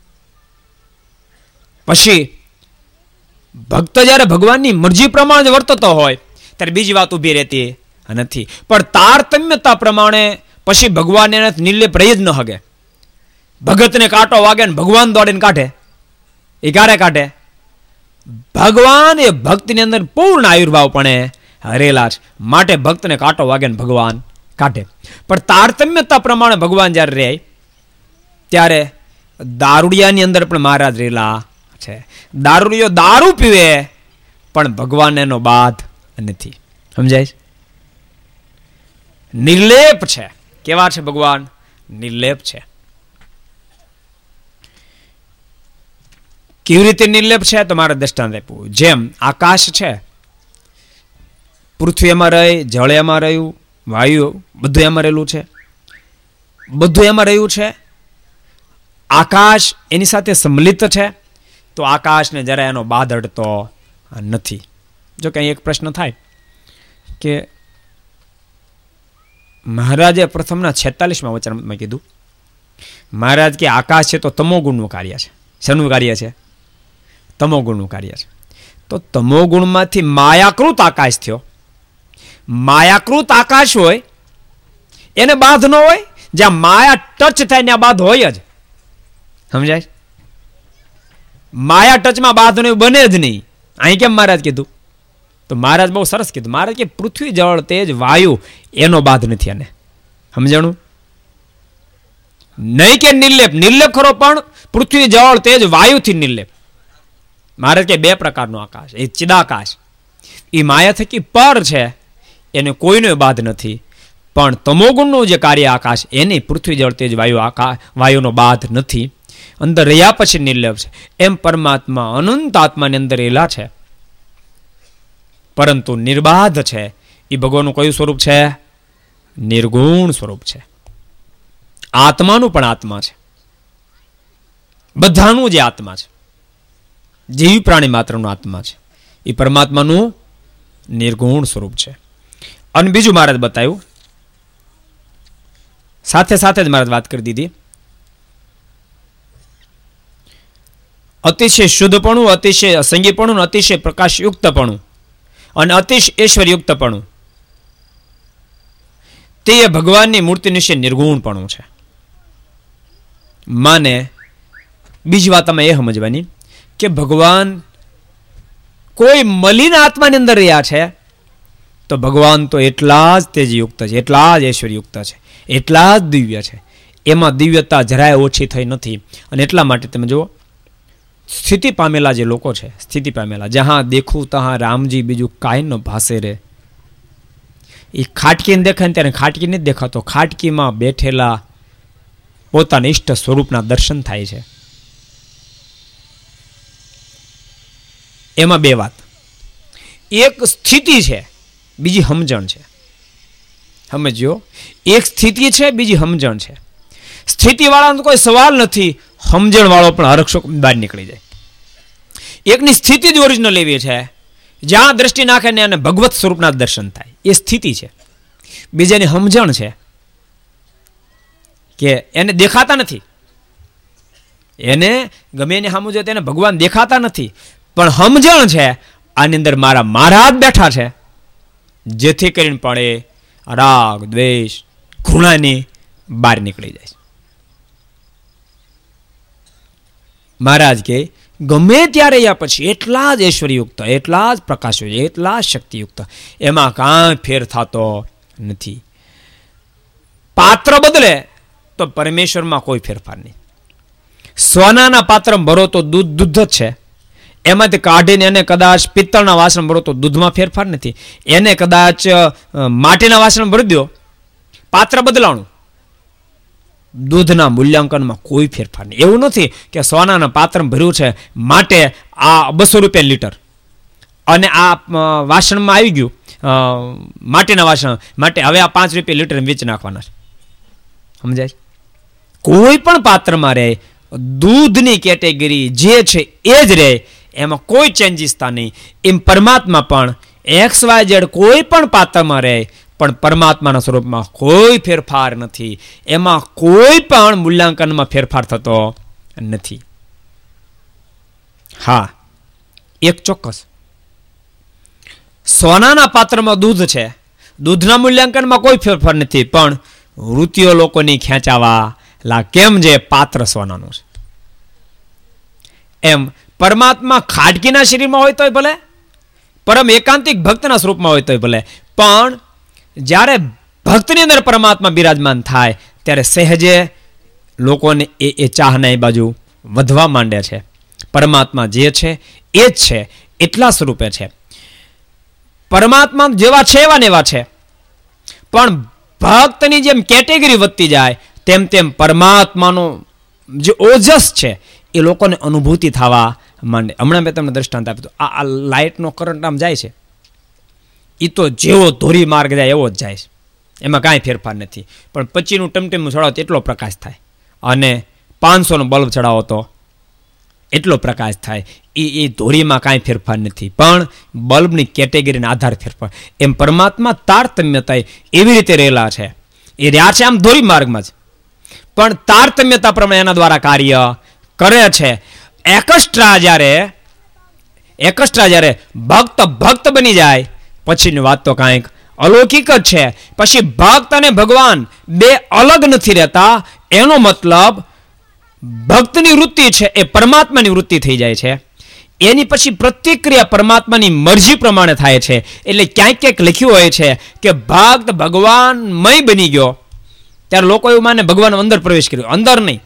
પછી ભક્ત જ્યારે ભગવાનની મરજી પ્રમાણે જ વર્તતો હોય ત્યારે બીજી વાત ઊભી રહેતી નથી, પણ તારતમ્યતા પ્રમાણે પછી ભગવાન એને નિર્લેપ રહી જ ન હગે. ભગતને કાંટો વાગે ને ભગવાન દોડીને કાઢે, એ ક્યારે કાઢે? ભગવાન એ ભક્તની અંદર પૂર્ણ આયુર્ભાવ પણ હરેલા છે, માટે ભક્તને કાંટો વાગે ને ભગવાન કાઢે. પણ તારતમ્યતા પ્રમાણે ભગવાન જ્યારે રહે ત્યારે દારૂડિયાની અંદર પણ મહારાજ રેલા છે. દારૂડિયો દારૂ પીવે પણ ભગવાન એનો બાધ નથી. સમજાય? નિર્લેપ છે. કેવા છે ભગવાન? નિર્લેપ છે. કેવી રીતે નિર્લેપ છે તો મારે દ્રષ્ટાંત આપ્યું. જેમ આકાશ છે, પૃથ્વી એમાં રહી, જળ એમાં રહ્યું, વાયુ બધું એમાં રહેલું છે, બધું એમાં રહ્યું છે. આકાશ એની સાથે સંમલિત છે, તો આકાશને જરા એનો બાદ અડતો નથી. જો કંઈ એક પ્રશ્ન થાય કે મહારાજે પ્રથમના છેતાલીસમાં વચનમાં કીધું, મહારાજ કે આકાશ છે તો તમોગુણનું કાર્ય છે. શેનું કાર્ય છે? તમોગુણનું કાર્ય છે. તો તમોગુણમાંથી માયાકૃત આકાશ થયો. માયાકૃત આકાશ હોય એને બાધ ન હોય, જ્યાં માયા ટચ થાય ત્યાં બાધ હોય જ. સમજાય? માયા ટચમાં બાધ નહીં બને જ નહીં. અહીં કેમ મહારાજ કીધું? તો મહારાજ બહુ સરસ કીધું. મહારાજ કે પૃથ્વી જળ તેજ વાયુ એનો બાધ નથી. આને સમજાણું નહીં કે નિર્લેપ? નિર્લેપ ખરો, પણ પૃથ્વી જળ તેજ વાયુથી નિર્લેપ. મહારાજ કે બે પ્રકારનો આકાશ, એ ચિદાકાશ એ માયા થકી પર છે, એને કોઈનો બાધ નથી. પણ તમોગુણનું જે કાર્ય આકાશ એને પૃથ્વી જળ તેજ વાયુ આકાશ વાયુનો બાધ નથી. અંદર રહ્યા પછી નિર્લેપ છે. એમ પરમાત્મા અનંત આત્માની અંદર રહેલા છે, પરંતુ નિર્બાધ છે. એ ભગવાનનું કયું સ્વરૂપ છે? નિર્ગુણ સ્વરૂપ છે. આત્માનું પણ આત્મા છે, બધાનું જે આત્મા છે, જીવ પ્રાણી માત્રનું આત્મા છે, એ પરમાત્માનું નિર્ગુણ સ્વરૂપ છે. અને બીજું મહારાજ બતાવ્યું, સાથે સાથે જ મહારાજ વાત કરી દીધી, અતિશય શુદ્ધપણું, અતિશય અસંગીપણું, અતિશય પ્રકાશયુક્તપણું અને અતિશય ઐશ્વર્યુક્તપણું તે ભગવાનની મૂર્તિ નિશ્ચય નિર્ગુણપણું છે. માને બીજી વાત તમે એ સમજવાની કે ભગવાન કોઈ મલિન આત્માની અંદર રહ્યા છે, તો ભગવાન તો એટલા જ તેજયુક્ત છે, એટલા જ ઐશ્વર્યુક્ત છે, એટલા જ દિવ્ય છે. એમાં દિવ્યતા જરાય ઓછી થઈ નથી. અને એટલા માટે તમે જુઓ, સ્થિતિ પામેલા જે લોકો છે, સ્થિતિ પામેલા, જહાં દેખું તહાં રામજી, બીજું કાંઈ ન ભાસે રે. એ ખાટકીને દેખાય ત્યારે ખાટકી નથી દેખાતો, ખાટકીમાં બેઠેલા પોતાના ઈષ્ટ સ્વરૂપના દર્શન થાય છે. એમાં બે વાત, એક સ્થિતિ છે, બીજી સમજણ છે. સમજ્યો? એક સ્થિતિ છે, બીજી સમજણ છે. સ્થિતિ વાળાનો કોઈ સવાલ નથી, સમજણ વાળો પણ હરક્ષો બહાર નીકળી જાય. એકની સ્થિતિ જ ઓરિજિનલ એવી છે, જ્યાં દ્રષ્ટિ નાખે ને એને ભગવત સ્વરૂપના દર્શન થાય, એ સ્થિતિ છે. બીજાની સમજણ છે કે એને દેખાતા નથી, એને ગમે એને સામું જોઈએ તેને ભગવાન દેખાતા નથી, પણ સમજણ છે આની અંદર મારા મહારાજ બેઠા છે, જેથી કરીને પણ એ રાગ દ્વેષ ઘૃણાની બહાર નીકળી જાય. મહારાજ કે ગમે ત્યારે રહ્યા પછી એટલા જ ઐશ્વર્યયુક્ત, એટલા જ પ્રકાશયુક્ત, એટલા જ શક્તિયુક્ત, એમાં કાંઈ ફેર થતો નથી. પાત્ર બદલે તો પરમેશ્વરમાં કોઈ ફેરફાર નહીં. સોનાના પાત્ર ભરો તો દૂધ દૂધ જ છે, એમાંથી કાઢીને એને કદાચ પિત્તળના વાસણ ભરો તો દૂધમાં ફેરફાર નથી. એને કદાચ માટીના વાસણ ભરી દો, પાત્ર બદલાણું, દૂધના મૂલ્યાંકનમાં કોઈ ફેરફાર નહીં. એવું નથી કે સોનાના પાત્ર ભર્યું છે માટે આ બસો રૂપિયા લીટર અને આ વાસણમાં આવી ગયું માટીના વાસણ માટે હવે આ પાંચ રૂપિયા લીટર વેચી નાખવાના છે. સમજાય? કોઈ પણ પાત્રમાં રહે દૂધની કેટેગરી જે છે એ જ રહે, એમાં કોઈ ચેન્જીસ થતા નહીં. એમ પરમાત્મા પણ એક્સ વાય ઝેડ કોઈ પણ પાત્રમાં રહે પણ પરમાત્માના સ્વરૂપમાં કોઈ ફેરફાર નથી. એમાં કોઈ પણ મૂલ્યાંકનમાં ફેરફાર થતો નથી. હા, એક ચોક્કસ, સોનાના પાત્રમાં દૂધ છે, દૂધના મૂલ્યાંકનમાં કોઈ ફેરફાર નથી, પણ વૃત્તિઓ લોકોની ખેંચાવા લા કેમ જે પાત્ર સોનાનું છે. એમ પરમાત્મા ખાડકીના શરીરમાં હોય તોય ભલે, પરમ એકાંતિક ભક્તના સ્વરૂપમાં હોય તોય ભલે, પણ જ્યારે ભક્તની અંદર પરમાત્મા બિરાજમાન થાય ત્યારે સહેજે લોકોને એ એ ચાહના એ બાજુ વધવા માંડે છે. પરમાત્મા જે છે એ જ છે, એટલા સ્વરૂપે છે. પરમાત્મા જેવા છે એવા ને એવા છે, પણ ભક્તની જેમ કેટેગરી વધતી જાય તેમ તેમ પરમાત્માનો જે ઓજસ છે એ લોકોને અનુભૂતિ થવા માંડે. હમણાં મેં તમને દ્રષ્ટાંત આપ્યું, આ આ લાઇટનો કરંટ આમ જાય છે, એ તો જેવો ધોરી માર્ગ જાય એવો જ જાય છે, એમાં કાંઈ ફેરફાર નથી. પણ પચીનું ટમટમનું ચડાવો તો એટલો પ્રકાશ થાય, અને પાંચસોનો બલ્બ ચડાવો તો એટલો પ્રકાશ થાય. એ એ ધોરીમાં કાંઈ ફેરફાર નથી, પણ બલ્બની કેટેગરીના આધાર ફેરફાર. એમ પરમાત્મા તારતમ્યતા એવી રીતે રહેલા છે, એ રહ્યા છે આમ ધોરી માર્ગમાં જ, પણ તારતમ્યતા પ્રમાણે એના દ્વારા કાર્ય કરે છે. એકસ્ટ્રા જ્યારે એકસ્ટ્રા જ્યારે ભક્ત ભક્ત બની જાય પછીની વાત તો કાંઈક અલૌકિક જ છે. પછી ભક્ત અને ભગવાન બે અલગ નથી રહેતા. એનો મતલબ ભક્તની વૃત્તિ છે એ પરમાત્માની વૃત્તિ થઈ જાય છે. એની પછી પ્રતિક્રિયા પરમાત્માની મરજી પ્રમાણે થાય છે. એટલે ક્યાંક ક્યાંક લખ્યું હોય છે કે ભક્ત ભગવાનમય બની ગયો, ત્યારે લોકો એવું માને ભગવાન અંદર પ્રવેશ કર્યો. અંદર નહીં,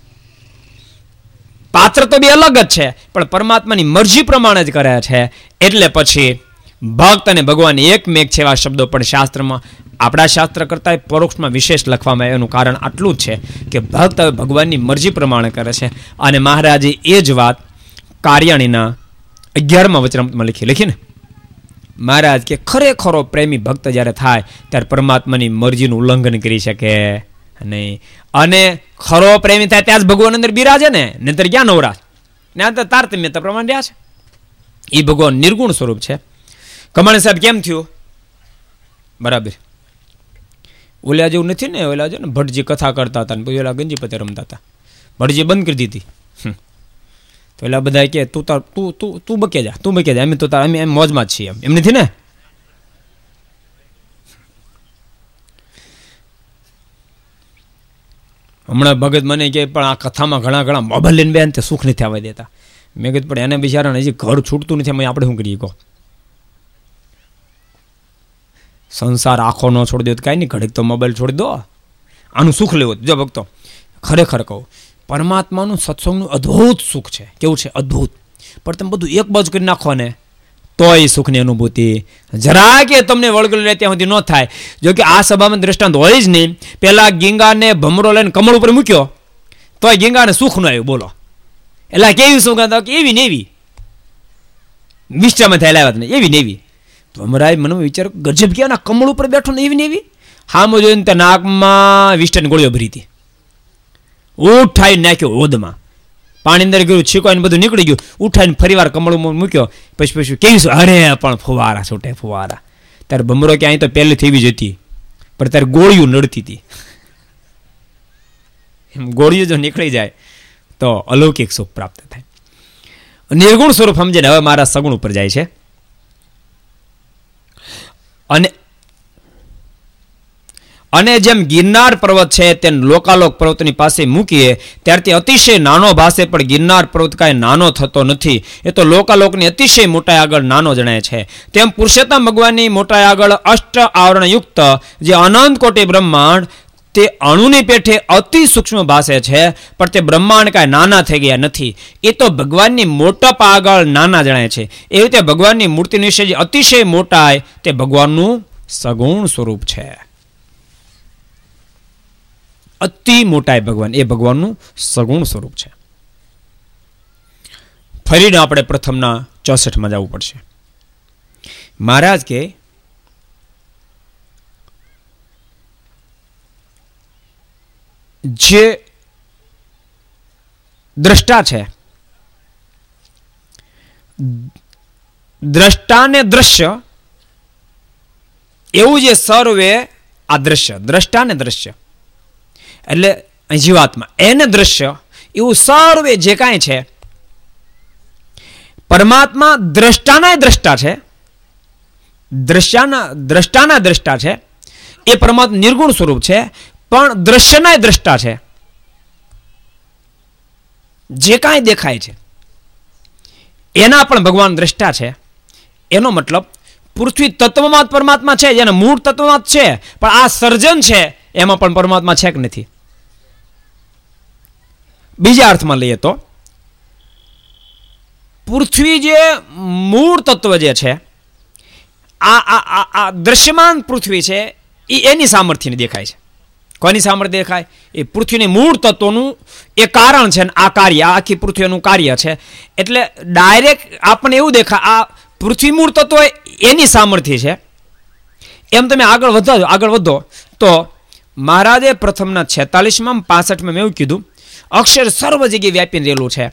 પાત્ર તો બે અલગ જ છે, પણ પરમાત્માની મરજી પ્રમાણે જ કરે છે. એટલે પછી ભક્ત અને ભગવાન એકમેક છે એવા શબ્દો પણ શાસ્ત્રમાં, આપણા શાસ્ત્ર કરતાં પરોક્ષમાં વિશેષ લખવામાં એનું કારણ આટલું જ છે કે ભક્ત ભગવાનની મરજી પ્રમાણે કરે છે. અને મહારાજે એ જ વાત કાર્યાણીના અગિયારમાં વચનામૃતમાં લખી લખીને મહારાજ કે ખરેખરો પ્રેમી ભક્ત જ્યારે થાય ત્યારે પરમાત્માની મરજીનું ઉલ્લંઘન કરી શકે નહીં. અને ખરો પ્રેમી થાય ત્યાં જ ભગવાન અંદર બિરાજે ને, નહીતર ક્યાં નવરાશ ને આ તારતમ્યતા પ્રમાણે રહ્યા છે. એ ભગવાન નિર્ગુણ સ્વરૂપ છે. કમાણી સાહેબ કેમ થયું? બરાબર, ઓલા જેવું નથી ને. ઓલા જો ને ભટ્ટજી કથા કરતા હતા ને પછી ઓલા ગંજીપતે રમતા હતા, ભટ્ટજી બંધ કરી દીધી. તો એલા બધા કે તું તાર તું તું તું બકે જા, તું બકે જા, અમે તો તાર અમે એમ મોજમાં જ છીએ. એમ એમ નથી ને. હમણાં ભગત મને કહે પણ આ કથામાં ઘણા ઘણા મોબાઈલ લઈને બેન તે સુખ નથી આવવા દેતા. મેં કીધું પણ એને બિચારાને હજી ઘર છૂટતું નથી, અમે આપણે શું કરીએ કહો? સંસાર આખો ન છોડી દો તો કાંઈ નહીં, ઘડીક તો મોબાઈલ છોડી દો, આનું સુખ લેવું. જો ભક્તો ખરેખર કહું, પરમાત્માનું સત્સંગનું અદ્ભુત સુખ છે. કેવું છે? અદ્ભુત. પણ તમે બધું એક બાજુ કરી નાખો ને તોય સુખની અનુભૂતિ જરા કે તમને વળગેલું રહે ત્યાં સુધી ન થાય. જો કે આ સભામાં દ્રષ્ટાંત હોય જ નહીં. પેલા ગીંગાને ભમરો લઈને કમળ ઉપર મૂક્યો તોય ગીંગાને સુખ ન આવ્યું. બોલો, એટલે કેવી સુખ હતા કે એવી ને એવી વિષ્ટામાં થયેલા આવ્યા ને એવી ને એવી. ભમરાય મને વિચાર ગજબ ગયા ના, કમળ ઉપર બેઠો ને એવી ને એવી. હામો જોઈને તે નાકમાં વિષ્ટાની ગોળીઓ ભરી હતી, ઉઠાઈ નાખ્યો હોદમાં, પાણી અંદર ગયું, છીકોઈને બધું નીકળી ગયું. ઉઠાઈને ફરી વાર કમળ મૂક્યો, પછી પછી કેવી શું? અરે પણ ફુવારા છૂટે ફુવારા. ત્યારે ભમરો કે અહીં તો પહેલેથી એવી જ હતી, પણ ત્યારે ગોળીઓ નડતી હતી. એમ ગોળીઓ જો નીકળી જાય તો અલૌકિક સુખ પ્રાપ્ત થાય. નિર્ગુણ સ્વરૂપ સમજે ને હવે મારા સગુણ ઉપર જાય છે. અને અને જેમ ગિરનાર પર્વત છે તેને લોકાલોક પર્વતની પાસે મૂકીએ ત્યારથી અતિશય નાનો ભાસે પણ ગિરનાર પર્વત કાંઈ નાનો થતો નથી. એ તો લોકાલોકની અતિશય મોટાઈ આગળ નાનો જણાય છે. તેમ પુરુષોત્તમ ભગવાનની મોટાઈ આગળ અષ્ટ આવરણયુક્ત જે અનંત કોટી બ્રહ્માંડ તે અણુની પેઠે અતિ સૂક્ષ્મ ભાસે છે, પણ તે બ્રહ્માંડ કાંઈ નાના થઈ ગયા નથી. એ તો ભગવાનની મોટપ આગળ નાના જણાય છે. એ રીતે ભગવાનની મૂર્તિ વિશે જે અતિશય મોટાઈ તે ભગવાનનું સગુણ સ્વરૂપ છે. અતિ મોટાઈ ભગવાન એ ભગવાનનું સગુણ સ્વરૂપ છે. ફરીને આપણે પ્રથમના ચોસઠમાં જવું પડશે. મહારાજ કે જે દ્રષ્ટા છે, દ્રષ્ટાને દ્રશ્ય એવું જે સર્વે આ દ્રશ્ય, દ્રષ્ટાને દ્રશ્ય એટલે જીવાત્મા, એને દ્રશ્ય એવું સર્વે જે કાંઈ છે, પરમાત્મા દ્રષ્ટાના દ્રષ્ટા છે, દ્રશ્યાના દ્રષ્ટાના દ્રષ્ટા છે. એ પરમાત્મા નિર્ગુણ સ્વરૂપ છે, પણ દ્રશ્યના દ્રષ્ટા છે. જે કાંઈ દેખાય છે એના પણ ભગવાન દ્રષ્ટા છે. એનો મતલબ પૃથ્વી તત્વમાં પરમાત્મા છે, જેના મૂળ તત્વમાં છે, પણ આ સર્જન છે એમાં પણ પરમાત્મા છે કે નથી. બીજા અર્થમાં લઈએ તો પૃથ્વી જે મૂળ તત્વ જે છે, આ આ આ દ્રશ્યમાન પૃથ્વી છે, એ એની સામર્થ્યને દેખાય છે. કોની સામર્થ્ય દેખાય? એ પૃથ્વીની મૂળ તત્વનું એ કારણ છે, આ કાર્ય, આખી પૃથ્વીનું કાર્ય છે. એટલે ડાયરેક્ટ આપણને એવું દેખાય આ પૃથ્વી મૂળ તત્વ એની સામર્થ્ય છે. એમ તમે આગળ વધો આગળ વધો તો મહારાજે પ્રથમના છેતાલીસમાં પાસઠમાં મેં એવું કીધું, અક્ષર સર્વ જગ્યાએ વ્યાપીને રહેલું છે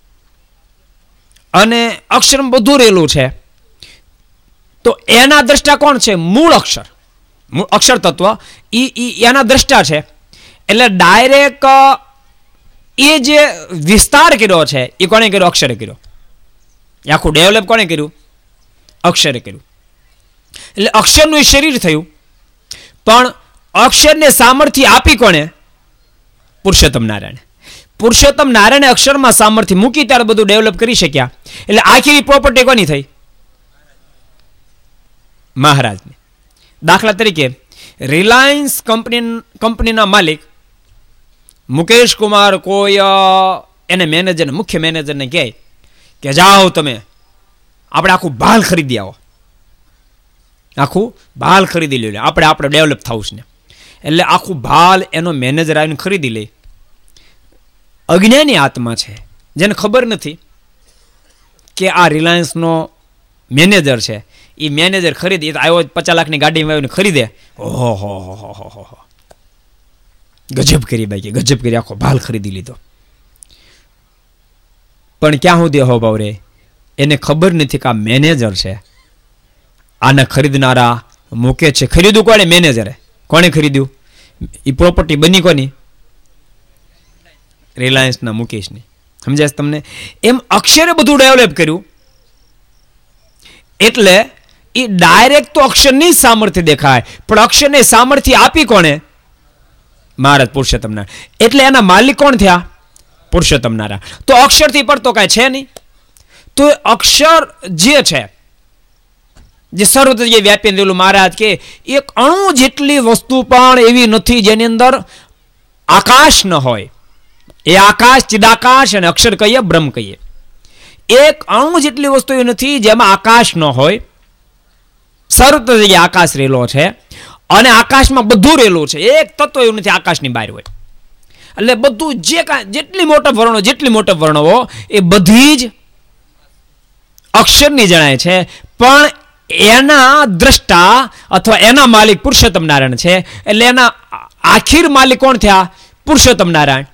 અને અક્ષર બધું રહેલું છે. તો એના દ્રષ્ટા કોણ છે? મૂળ અક્ષર, અક્ષર તત્વ ઈ એના દ્રષ્ટા છે. એટલે ડાયરેક્ટ એ જે વિસ્તાર કર્યો છે એ કોણે કર્યો? અક્ષરે કર્યો. એ આખું ડેવલપ કોણે કર્યું? અક્ષરે કર્યું. એટલે અક્ષરનું શરીર થયું, પણ અક્ષરને સામર્થ્ય આપી કોણે? પુરુષોત્તમ નારાયણ. પુરુષોત્તમ નારાયણે અક્ષરમાં સામર્થ્ય મૂકી ત્યારે બધું ડેવલપ કરી શક્યા. એટલે આખી પ્રોપર્ટી કોની થઈ? મહારાજની. દાખલા તરીકે રિલાયન્સ કંપની કંપનીના માલિક મુકેશ કુમાર કોઈ એને મેનેજરને, મુખ્ય મેનેજરને કહે કે જાઓ તમે આપણે આખું ભાલ ખરીદી આવો, આખું ભાલ ખરીદી લે, આપણે આપણે ડેવલપ થવું છે ને. એટલે આખું ભાલ એનો મેનેજર આવીને ખરીદી લે. અજ્ઞાની આત્મા છે, જેને ખબર નથી કે આ રિલાયન્સનો મેનેજર છે. એ મેનેજર ખરીદી તો આવ્યો પચાસ લાખની ગાડીમાં આવીને ખરીદે, ઓહો હો હો હો હો ગજબ કરી બાકી, ગજબ કરી, આખો ભાલ ખરીદી લીધો. પણ ક્યાં સુધી હો ભાવ રે? એને ખબર નથી કે આ મેનેજર છે, આને ખરીદનારા મૂકે છે. ખરીદ્યું કોણે? મેનેજરે. કોણે ખરીદ્યું? એ પ્રોપર્ટી બની કોની? રિલાયન્સના મુકેશની. સમજાય તમને? એમ અક્ષરે બધું ડેવલપ કર્યું. એટલે એ ડાયરેક્ટ તો અક્ષરની જ સામર્થ્ય દેખાય, પણ અક્ષરને સામર્થ્ય આપી કોણે? મહારાજ પુરુષોત્તમ નારાયણ. એટલે એના માલિક કોણ થયા? પુરુષોત્તમ નારાયણ. તો અક્ષરથી પર તો કાંઈ છે નહીં. તો અક્ષર જે છે, જે સર્વ જગ્યાએ વ્યાપી રહેલું, મહારાજ કે એક અણુ જેટલી વસ્તુ પણ એવી નથી જેની અંદર આકાશ ન હોય. એ આકાશ, ચિદાકાશ અને અક્ષર કહીએ, બ્રહ્મ કહીએ. એક અણુ જેટલી વસ્તુ એવી નથી જેમાં આકાશ ન હોય. સર્વ જગ્યાએ આકાશ રહેલો છે અને આકાશમાં બધું રહેલું છે. એક તત્વ એવું નથી આકાશની બહાર હોય. એટલે બધું જે કાંઈ જેટલી મોટા વર્ણો જેટલી મોટા વર્ણો એ બધી જ અક્ષરની જણાય છે. પણ એના દ્રષ્ટા અથવા એના માલિક પુરુષોત્તમ નારાયણ છે. એટલે એના આખીર માલિક કોણ થયા? પુરુષોત્તમ નારાયણ.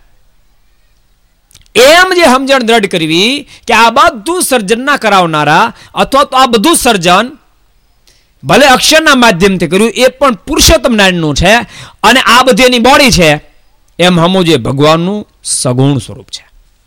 એમ જે સમજણ દ્રઢ કરવી કે આ બધું સર્જનના કરાવનારા અથવા તો આ બધું સર્જન ભલે અક્ષરના માધ્યમથી કર્યું, એ પણ પુરુષોત્તમ નારાયણનું છે અને આ બધી એની બોડી છે. એમ સમજે ભગવાનનું સગુણ સ્વરૂપ છે.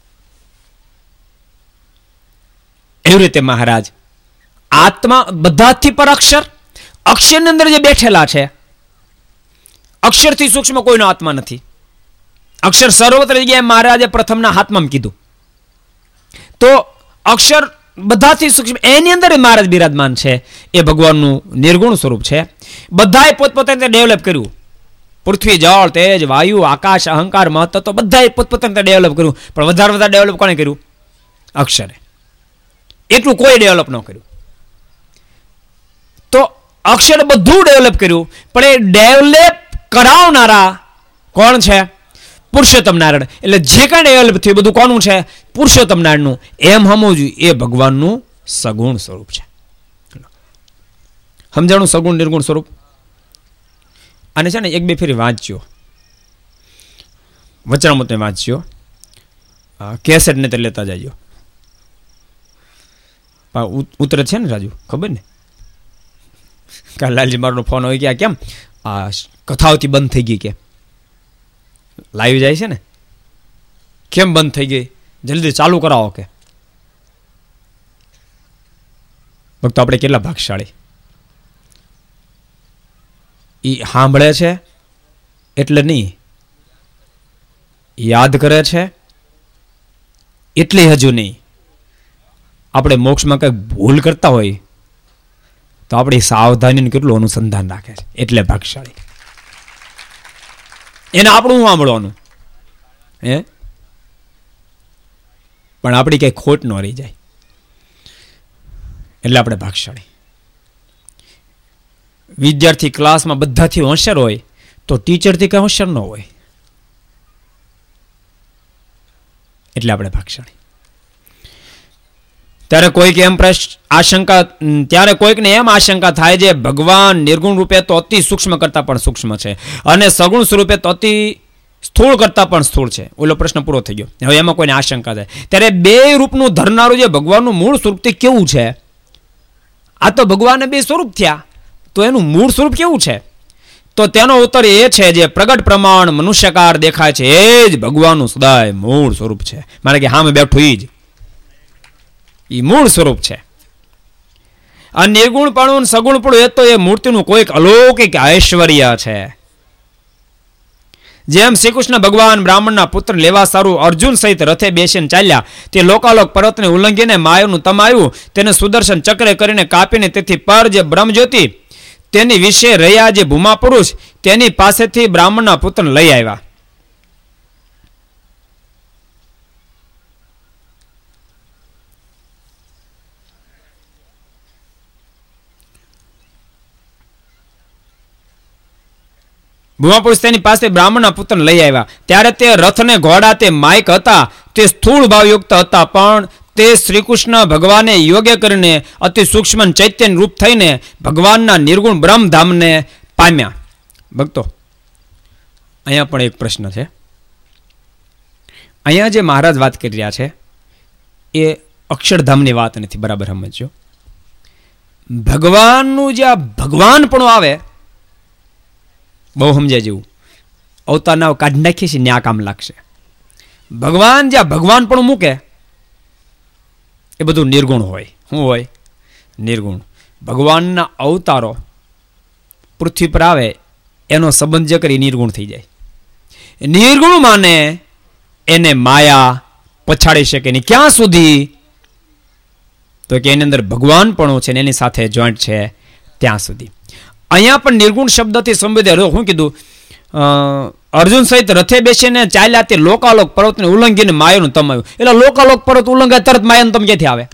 એવી રીતે મહારાજ આત્મા બધાથી પર અક્ષર, અક્ષરની અંદર જે બેઠેલા છે, અક્ષરથી સૂક્ષ્મ કોઈનો આત્મા નથી. અક્ષર સર્વત્ર જગ્યાએ મહારાજે પ્રથમના હાથમાં કીધું. તો અક્ષર બધાથી સૂક્ષ્મ, એની અંદર મહારાજ બિરાજમાન છે. એ ભગવાનનું નિર્ગુણ સ્વરૂપ છે. બધાએ પોતપોતાને ડેવલપ કર્યું. પૃથ્વી, જળ, તેજ, વાયુ, આકાશ, અહંકાર, મહત્તત્વ બધાએ પોતપોતાને ડેવલપ કર્યું. પણ વધારે વધારે ડેવલપ કોણે કર્યું? અક્ષરે. એટલું કોઈ ડેવલપ ન કર્યું. તો અક્ષરે બધું ડેવલપ કર્યું, પણ એ ડેવલપ કરાવનારા કોણ છે? પુરુષોત્તમ નારાયણ. એટલે જે કાંઈ ડેવલપ થયું બધું કોનું છે? પુરુષોત્તમ નારાયણનું. એમ સમજવું એ ભગવાનનું સગુણ સ્વરૂપ છે. સમજાણું સગુણ નિર્ગુણ સ્વરૂપ? અને છે ને એક બે ફેરી વાંચ્યો, વચનામૃતને વાંચ્યો, કેસેટ ને તે લેતા જજો. ઉતરે છે ને રાજુ, ખબર ને? કાલ લાલજી મારો ફોન હોય ગયા, કેમ આ કથાઓથી બંધ થઈ ગઈ, કે લાઈવ જાય છે ને, કેમ બંધ થઈ ગઈ, જલ્દી ચાલુ કરાવો. કે ભક્તો આપણે કેટલા ભાગશાળી. એ સાંભળે છે એટલે નહીં, યાદ કરે છે એટલે હજુ નહીં. આપણે મોક્ષમાં કંઈક ભૂલ કરતા હોય તો આપણી સાવધાનીનું કેટલું અનુસંધાન રાખે છે, એટલે ભાગશાળી. એને આપણું શું સાંભળવાનું હે? પણ આપણી કઈ ખોટ ન રહી જાય, એટલે આપણે ભાગશાળી. વિદ્યાર્થી ક્લાસમાં બધાથી હોશિયાર હોય તો ટીચરથી કઈ હોશિયાર ન હોય, એટલે આપણે ભાગશાળી. ત્યારે કોઈક એમ પ્રશ્ન આશંકા ત્યારે કોઈકને એમ આશંકા થાય છે ભગવાન નિર્ગુણ રૂપે તો અતિ સૂક્ષ્મ કરતા પણ સૂક્ષ્મ છે અને સગુણ સ્વરૂપે તો અતિ સ્થૂળ કરતા પણ સ્થૂળ છે. ઓલો પ્રશ્ન પૂરો થઈ ગયો. હવે એમાં કોઈને આશંકા થાય ત્યારે બે રૂપનું ધરનારું જે ભગવાનનું મૂળ સ્વરૂપ તે કેવું છે? આ તો ભગવાનને બે સ્વરૂપ થયા, તો એનું મૂળ સ્વરૂપ કેવું છે? તો તેનો ઉત્તર એ છે જે પ્રગટ પ્રમાણ મનુષ્યકાર દેખાય છે એ જ ભગવાનનું સદાય મૂળ સ્વરૂપ છે. મારે કે હામે બેઠું એ જ એ મૂળ સ્વરૂપ છે. આ નિર્ગુણપણું સગુણપણું એ તો એ મૂર્તિનું કોઈક અલૌકિક ઐશ્વર્ય છે. જેમ શ્રી કૃષ્ણ ભગવાન બ્રાહ્મણના પુત્ર લેવા સારું અર્જુન સહિત રથે બેસીને ચાલ્યા, તે લોકાલોક પર્વતને ઉલ્લંઘીને માયાનું તમ આવ્યું, તેને સુદર્શન ચક્રે કરીને કાપીને તેથી પર જે બ્રહ્મજ્યોતિ તેની વિશે રહ્યા જે ભૂમા પુરુષ તેની પાસેથી બ્રાહ્મણના પુત્રને લઈ આવ્યા. ભૂમાપુરુષ તેની પાસે બ્રાહ્મણના પુત્રને લઈ આવ્યા. ત્યારે તે રથને ઘોડા તે માઇક હતા તે સ્થૂળ ભાવયુક્ત હતા, પણ તે શ્રીકૃષ્ણ ભગવાને યોગ્ય કરીને અતિ સૂક્ષ્મ ચૈતન્ય રૂપ થઈને ભગવાનના નિર્ગુણ બ્રહ્મધામને પામ્યા. ભક્તો અહીંયા પણ એક પ્રશ્ન છે. અહીંયા જે મહારાજ વાત કરી રહ્યા છે એ અક્ષરધામની વાત નથી, બરાબર સમજો. ભગવાનનું જે આ ભગવાન પણ આવે બહુ સમજાય જેવું, અવતારના કાઢી નાખીએ છીએ ને આ કામ લાગશે. ભગવાન જ્યાં ભગવાન પણ મૂકે એ બધું નિર્ગુણ હોય. શું હોય? નિર્ગુણ. ભગવાનના અવતારો પૃથ્વી પર આવે એનો સંબંધ જે કરી નિર્ગુણ થઈ જાય. નિર્ગુણ માને એને માયા પછાડી શકે નહીં. ક્યાં સુધી? તો કે એની અંદર ભગવાન પણ છે ને એની સાથે જોઈન્ટ છે ત્યાં સુધી. અહીંયા પણ નિર્ગુણ શબ્દથી સંબંધિત શું કીધું? અર્જુન સહિત રથે બેસીને ચાલ્યા તે લોકાલોક પર્વતને ઉલ્લંઘીને માયાનું તમ આવ્યું. એટલે લોકાલોક પર્વત ઉલ્લંઘાય તરત માયાનું તમ ક્યાંથી આવે?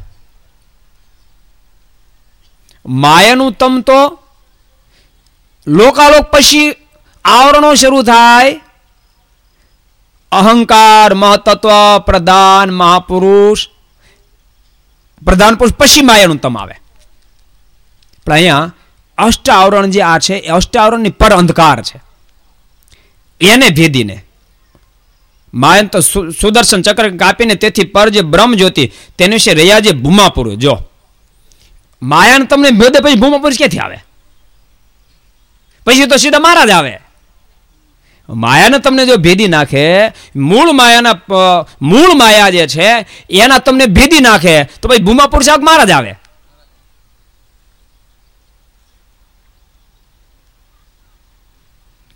માયાનું તમ તો લોકાલોક પછી આવરણો શરૂ થાય. અહંકાર, મહતત્વ, પ્રધાન, મહાપુરુષ, પ્રધાન પુરુષ પછી માયાનું તમ આવે. પણ અહીંયા અષ્ટ આવરણ જે આ છે એ અષ્ટ આવરણની પર અંધકાર છે, એને ભેદીને માયન તો સુદર્શન ચક્ર કાપીને તેથી પર જે બ્રહ્મ જ્યોતિ તેની વિશે રહ્યા જે ભૂમા પુરુષ. જો માયાને તમને ભેદે પછી ભૂમા પુરુષ ક્યાંથી આવે? પછી તો સીધા મહારાજ આવે. માયાને તમને જો ભેદી નાખે, મૂળ માયાના મૂળ માયા જે છે એના તમને ભેદી નાખે તો પછી ભૂમા પુરુષ આગ મહારાજ આવે.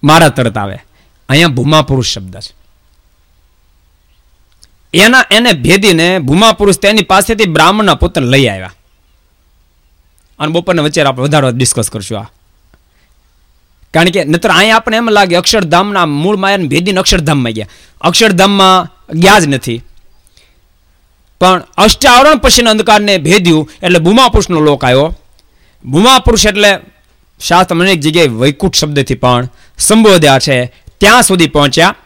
મારા તરત આવે. અહીંયા ભૂમા પુરુષ શબ્દ છે. એના એને ભેદીને ભૂમા પુરુષ તેની પાસેથી બ્રાહ્મણના પુત્ર લઈ આવ્યા. અને બપોરના વચ્ચે આપણે વધારે ડિસ્કસ કરશું આ. કારણ કે નતર અહીંયા આપણે એમ લાગે અક્ષરધામના મૂળ માયાને ભેદીને અક્ષરધામમાં ગયા. અક્ષરધામમાં ગયા જ નથી. પણ અષ્ટાવરણ પછીના અંધકારને ભેદ્યું એટલે ભૂમા પુરુષનો લોક આવ્યો. ભૂમા પુરુષ એટલે શાસ્ત્ર અનેક જગ્યાએ વૈકુંઠ શબ્દથી પણ સંબોધ્યા છે. ત્યાં સુધી પહોંચ્યા.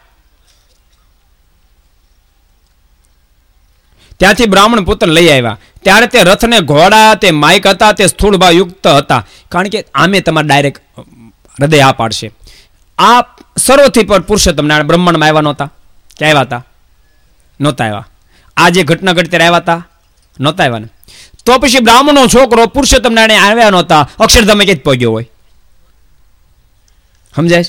ત્યાંથી બ્રાહ્મણ પુત્ર લઈ આવ્યા. ત્યારે તે રથને ઘોડા, તે માઇક હતા, તે સ્થૂળ ભાવ યુક્ત હતા. કારણ કે આમે તમારે ડાયરેક્ટ હૃદય આ પાડશે. આ સર્વથી પર પુરુષોત્તમ નારાયણ બ્રહ્માંડમાં આવ્યા નહોતા કે આવ્યા હતા? નહોતા આવ્યા. આ જે ઘટના ઘટી ત્યારે આવ્યા હતા? નહોતા આવ્યા ને. તો પછી બ્રાહ્મણનો છોકરો પુરુષોત્તમ નારાયણ આવ્યા નહોતા, અક્ષરધામે ક્યાંથી પહોંચ્યો હોય? સમજાય?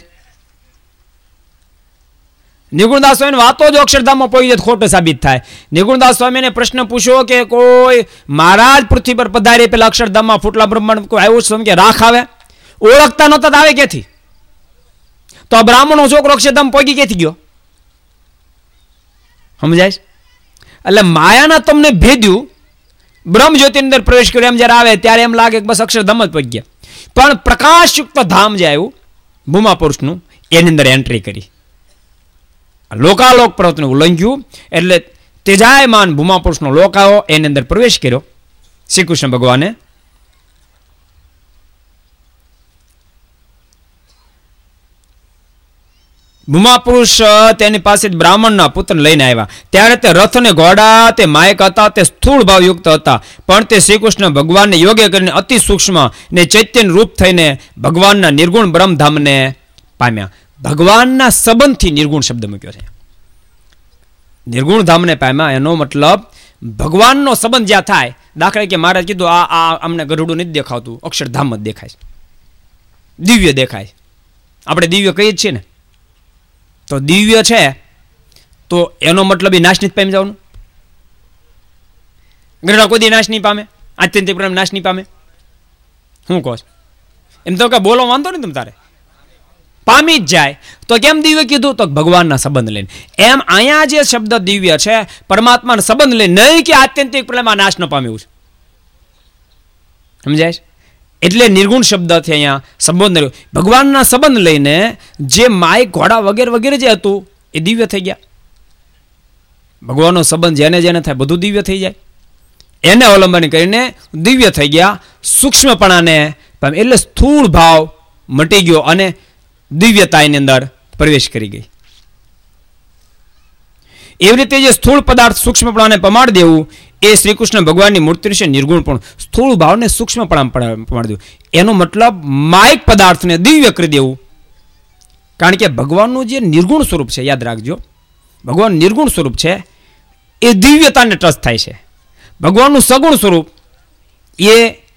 નિગુણદાસ સ્વામી વાતો જો અક્ષરધામમાં પહોંચી જાય ખોટો સાબિત થાય. નિગુણદાસ સ્વામીને પ્રશ્ન પૂછ્યો કે કોઈ મહારાજ પૃથ્વી પર પધારે પેલા અક્ષરધામમાં ફૂટલા બ્રહ્માંડ કોઈ આવ્યું સ્વામી કે રાખ આવે? ઓળખતા નહોતા આવે ક્યાંથી? તો આ બ્રાહ્મણનો છોકરો અક્ષરધામ પહોંચી ક્યાંથી ગયો? સમજાય? એટલે માયાના તમને ભેદ્યું, બ્રહ્મ જ્યોતિની અંદર પ્રવેશ કર્યો એમ જ્યારે આવે ત્યારે એમ લાગે કે બસ અક્ષરધામ જ પહોંચી ગયા. પણ પ્રકાશયુક્ત ધામ જે આવ્યું ભૂમા પુરુષનું એની અંદર એન્ટ્રી કરી. લોકાલોક પર્વતને ઉલ્લંઘ્યું એટલે તેજાયમાન ભૂમા પુરુષનો લોક આવ્યો, એની અંદર પ્રવેશ કર્યો શ્રી કૃષ્ણ ભગવાને. ભૂમા પુરુષ તેની પાસે બ્રાહ્મણના પુત્ર લઈને આવ્યા. ત્યારે તે રથ ને ઘોડા, તે માયક હતા, તે સ્થૂળ ભાવ યુક્ત હતા. પણ તે શ્રી કૃષ્ણ ભગવાનને યોગ્ય કરીને અતિ સૂક્ષ્મ ને ચૈતન્ય રૂપ થઈને ભગવાનના નિર્ગુણ બ્રહ્મધામને પામ્યા. ભગવાનના સંબંધથી નિર્ગુણ શબ્દ મૂક્યો છે. નિર્ગુણ ધામને પામ્યા એનો મતલબ ભગવાનનો સંબંધ જ્યાં થાય. દાખલા કે મહારાજ કીધું આ આ અમને ગરુડું નથી દેખાતું, અક્ષરધામ જ દેખાય, દિવ્ય દેખાય. આપણે દિવ્ય કહીએ જ છીએ ને. તો દિવ્ય છે તો એનો મતલબ એ નાશ નથી પામી જવાનું. ગરડા કોઈ દી નાશ નહીં પામે, આત્યંતિક પ્રેમ નાશ નહીં પામે. શું કહો છો? એમ તો કે બોલો વાંધો નહીં તમ તારે પામી જ જાય. તો કેમ દિવ્ય કીધું? તો ભગવાનના સંબંધ લઈને. એમ અહીંયા જે શબ્દ દિવ્ય છે પરમાત્માના સંબંધ લઈને, નહીં કે આત્યંતિક પ્રેમમાં નાશ ન પામ્યું છે. સમજાય? એટલે નિર્ગુણ શબ્દથી અહીંયા સંબોધન ભગવાનના સંબંધ લઈને જે માય ઘોડા વગેરે વગેરે જે હતું એ દિવ્ય થઈ ગયા. ભગવાનનો સંબંધ જેને જેને થાય બધું દિવ્ય થઈ જાય. એને અવલંબન કરીને દિવ્ય થઈ ગયા. સૂક્ષ્મપણાને એટલે સ્થૂળ ભાવ મટી ગયો અને દિવ્યતા એની અંદર પ્રવેશ કરી ગઈ. એવી રીતે જે સ્થૂળ પદાર્થ સૂક્ષ્મપણાને પમાડ દેવું એ શ્રી કૃષ્ણ ભગવાનની મૂર્તિ છે. નિર્ગુણ પણ સ્થૂળ ભાવને સૂક્ષ્મપણા પમાડ દેવું એનો મતલબ માયક પદાર્થને દિવ્ય કરી દેવું. કારણ કે ભગવાનનું જે નિર્ગુણ સ્વરૂપ છે, યાદ રાખજો, ભગવાન નિર્ગુણ સ્વરૂપ છે એ દિવ્યતાને ટચ થાય છે. ભગવાનનું સગુણ સ્વરૂપ એ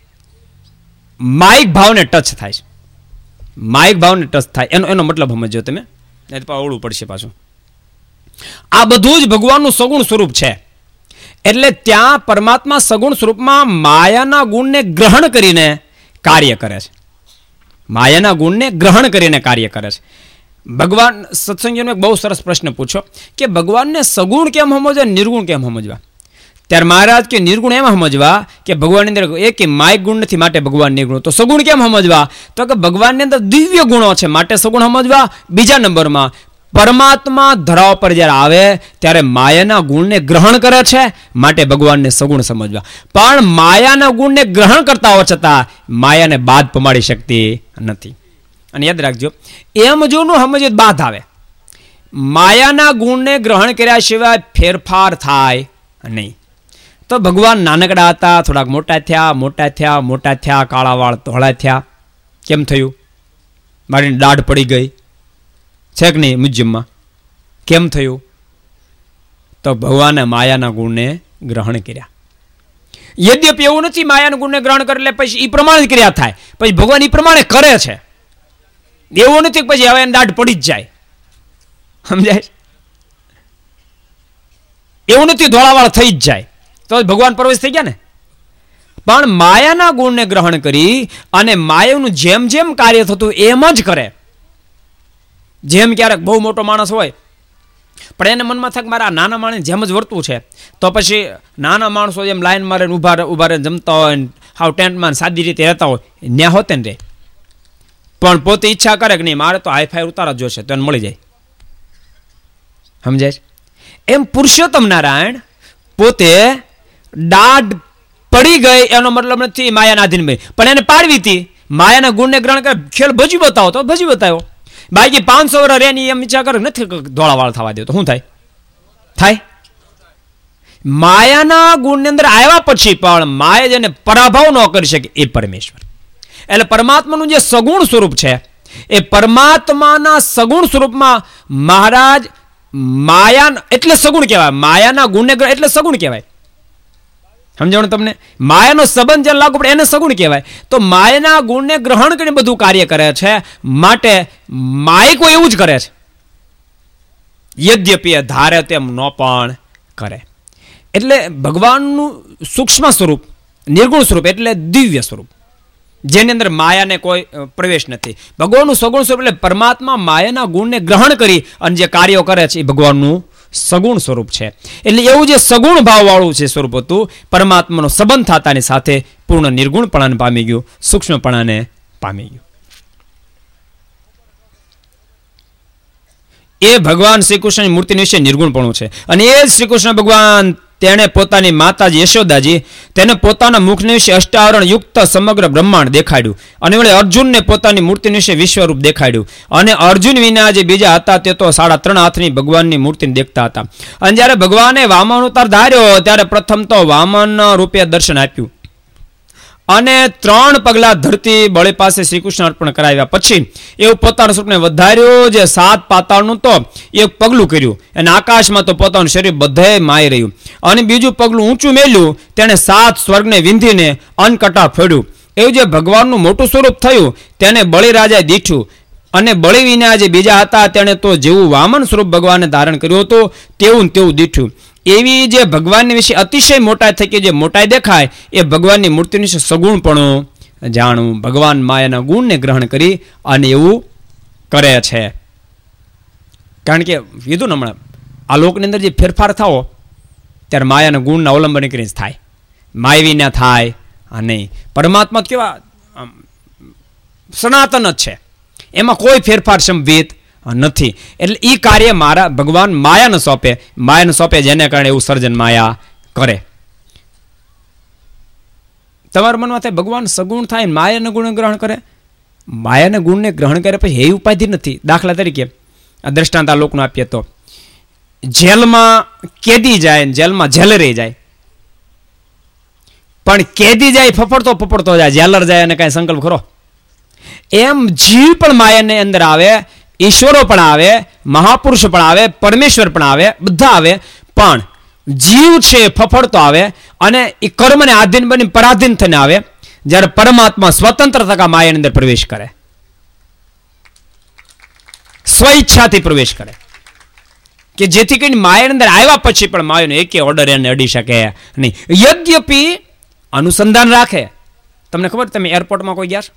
માયક ભાવને ટચ થાય છે. માયક ભાવને ટચ થાય એનો એનો મતલબ સમજો તમે, નહીં તો અવળું પડશે પાછું. આ બધું જ ભગવાનનું સગુણ સ્વરૂપ છે. એટલે ત્યાં પરમાત્મા સગુણ સ્વરૂપમાં માયાના ગુણને ગ્રહણ કરીને કાર્ય કરે છે. માયાના ગુણને ગ્રહણ કરીને કાર્ય કરે છે. ભગવાન સત્સંગીઓને એક બહુ સરસ પ્રશ્ન પૂછો કે ભગવાનને સગુણ કેમ સમજવા, નિર્ગુણ કેમ સમજવા? ત્યારે મહારાજ કે નિર્ગુણ એમ સમજવા કે ભગવાનની અંદર એક માયક ગુણ નથી માટે ભગવાન નિર્ગુણ. તો સગુણ કેમ સમજવા? તો કે ભગવાનની અંદર દિવ્ય ગુણો છે માટે સગુણ સમજવા. બીજા નંબરમાં પરમાત્મા ધરાવ પર જ્યારે આવે ત્યારે માયાના ગુણને ગ્રહણ કરે છે માટે ભગવાનને સગુણ સમજવા. પણ માયાના ગુણને ગ્રહણ કરતા હોવા છતાં માયાને બાદ પમાડી શકતી નથી. અને યાદ રાખજો, એમ જો નું સમજે બાદ આવે. માયાના ગુણને ગ્રહણ કર્યા સિવાય ફેરફાર થાય નહીં. તો ભગવાન નાનકડા હતા, થોડાક મોટા થયા, મોટા થયા, મોટા થયા, કાળા વાળ ધોળા થયા. કેમ થયું? મારી દાઢ પડી ગઈ છે કે નહીં મ્યુઝિયમમાં? કેમ થયું? તો ભગવાને માયાના ગુણને ગ્રહણ કર્યા. યદ્યપી એવું નથી માયાના ગુણને ગ્રહણ કરે એટલે પછી એ પ્રમાણે જ ક્રિયા થાય, પછી ભગવાન એ પ્રમાણે કરે છે. એવું નથી પછી હવે એને દાઢ પડી જ જાય. સમજાય? એવું નથી ધોળાવાળ થઈ જ જાય તો ભગવાન પ્રવેશ થઈ ગયા ને. પણ માયાના ગુણને ગ્રહણ કરી અને માયાનું જેમ જેમ કાર્ય થતું એમ જ કરે. જેમ ક્યારેક બહુ મોટો માણસ હોય પણ એને મનમાં થાય કે મારા નાના માણસ જેમ જ વર્તવું છે, તો પછી નાના માણસો જેમ લાઈન મારે ઉભા ઉભા રહે જમતા હોય, હાવ ટેન્ટમાં સાદી રીતે રહેતા હોય, ન્યા હોતે ને રે. પણ પોતે ઈચ્છા કરે કે નહીં મારે તો હાઈફાઈ ઉતારા જોશે, તો એને મળી જાય. સમજાય? એમ પુરુષોત્તમ નારાયણ પોતે દાઢ પડી ગઈ એનો મતલબ નથી માયાના આધીન બની, પણ એને પાડવી હતી. માયાના ગુણને ગ્રહણ કરે, ખેલ ભજી બતાવો તો ભજી બતાવ્યો. બાકી પાંચસો વર્ષ રેની એમ ઈચ્છા કરે નથી ધોળાવાળ થવા દે તો શું થાય? થાય. માયાના ગુણની અંદર આવ્યા પછી પણ માયા જેને પરાભવ ન કરી શકે એ પરમેશ્વર. એટલે પરમાત્માનું જે સગુણ સ્વરૂપ છે એ પરમાત્માના સગુણ સ્વરૂપમાં મહારાજ માયા એટલે સગુણ કહેવાય, માયાના ગુણને એટલે સગુણ કહેવાય. સમજાણું તમને? માયાનો સંબંધ જે લાગુ પડે એને સગુણ કહેવાય. તો માયાના ગુણને ગ્રહણ કરીને બધું કાર્ય કરે છે, માટે માયકો એવું જ કરે છે. યદ્યપિ ધારે તેમ ન પણ કરે. એટલે ભગવાનનું સૂક્ષ્મ સ્વરૂપ, નિર્ગુણ સ્વરૂપ એટલે દિવ્ય સ્વરૂપ, જેની અંદર માયાને કોઈ પ્રવેશ નથી. ભગવાનનું સગુણ સ્વરૂપ એટલે પરમાત્મા માયાના ગુણને ગ્રહણ કરી અને જે કાર્યો કરે છે એ ભગવાનનું સગુણ સ્વરૂપ છે. એટલે એવું જે સગુણ ભાવવાળું છે સ્વરૂપ હતું, પરમાત્માનો સંબંધ થતાની સાથે પૂર્ણ નિર્ગુણપણાને પામી ગયું, સૂક્ષ્મપણાને પામી ગયું. એ ભગવાન શ્રી કૃષ્ણની મૂર્તિ વિશે નિર્ગુણપણું છે. અને એ શ્રી કૃષ્ણ ભગવાન તેણે પોતાની માતાજી યશોદાજી તેને પોતાના મુખને વિશે અષ્ટાવરણ યુક્ત સમગ્ર બ્રહ્માંડ દેખાડ્યું, અને વળી અર્જુનને પોતાની મૂર્તિ વિશે વિશ્વરૂપ દેખાડ્યું. અને અર્જુન વિના જે બીજા હતા તે તો સાડા ત્રણ હાથની ભગવાનની મૂર્તિને દેખતા હતા. અને જ્યારે ભગવાને વામન અવતાર ધાર્યો ત્યારે પ્રથમ તો વામન રૂપે દર્શન આપ્યું, અને ત્રણ પગલા ધરતી બળી પાસે શ્રી કૃષ્ણ અર્પણ કરાવ્યા. પછી એવું પોતાના સ્વરૂપને વધાર્યું, જે સાત પાતાળનું તો એક પગલું કર્યું, અને આકાશમાં તો પોતાનું શરીર બધે માઈ રહ્યું. અને બીજું પગલું ઊંચું મેલ્યું, તેણે સાત સ્વર્ગને વિંધીને અનકટા ફોડ્યું. એવું જે ભગવાનનું મોટું સ્વરૂપ થયું તેને બળી રાજાએ દીઠ્યું. અને બળી વિના જે બીજા હતા તેણે તો જેવું વામન સ્વરૂપ ભગવાને ધારણ કર્યું હતું તેવું તેવું દીઠ્યું. એવી જે ભગવાનની વિશે અતિશય મોટાઈ થકી જે મોટાઈ દેખાય એ ભગવાનની મૂર્તિ વિશે સગુણપણું જાણવું. ભગવાન માયાના ગુણને ગ્રહણ કરી અને એવું કરે છે. કારણ કે કીધું ને હમણાં આ લોકની અંદર જે ફેરફાર થાવો ત્યારે માયાના ગુણના અવલંબન કરીને જ થાય, માયવી ના થાય નહીં. પરમાત્મા કેવા સનાતન જ છે, એમાં કોઈ ફેરફાર સંભવિત નથી. એટલે એ કાર્ય મારા ભગવાન માયાને સોંપે, માયાને સોંપે જેને કારણે એવું સર્જન માયા કરે. તમારા મનમાં થાય ભગવાન સગુણ થાય માયાને ગુણ ગ્રહણ કરે, માયાને ગુણને ગ્રહણ કરે પછી એ ઉપાધિ નથી. દાખલા તરીકે આ દ્રષ્ટાંત આ લોકનું આપીએ તો જેલમાં કેદી જાય, જેલમાં જેલરે જાય, પણ કેદી જાય ફફડતો ફફડતો જાય, જેલર જાય અને કાંઈ સંકલ્પ ખરો? એમ જીવ પણ માયાની અંદર આવે, ઈશ્વરો પણ આવે, મહાપુરુષ પણ આવે, પરમેશ્વર પણ આવે, બધા આવે, પણ જીવ છે ફફડતો આવે અને એ કર્મને આધીન બની પરાધીન થઈને આવે. જ્યારે પરમાત્મા સ્વતંત્ર થકા માયાની અંદર પ્રવેશ કરે, સ્વઈચ્છાથી પ્રવેશ કરે, કે જેથી કરીને માયાની અંદર આવ્યા પછી પણ માયાનો એકે ઓર્ડર એને અડી શકે નહીં. યદ્યપિ અનુસંધાન રાખે. તમને ખબર, તમે એરપોર્ટમાં કોઈ ગયા છો?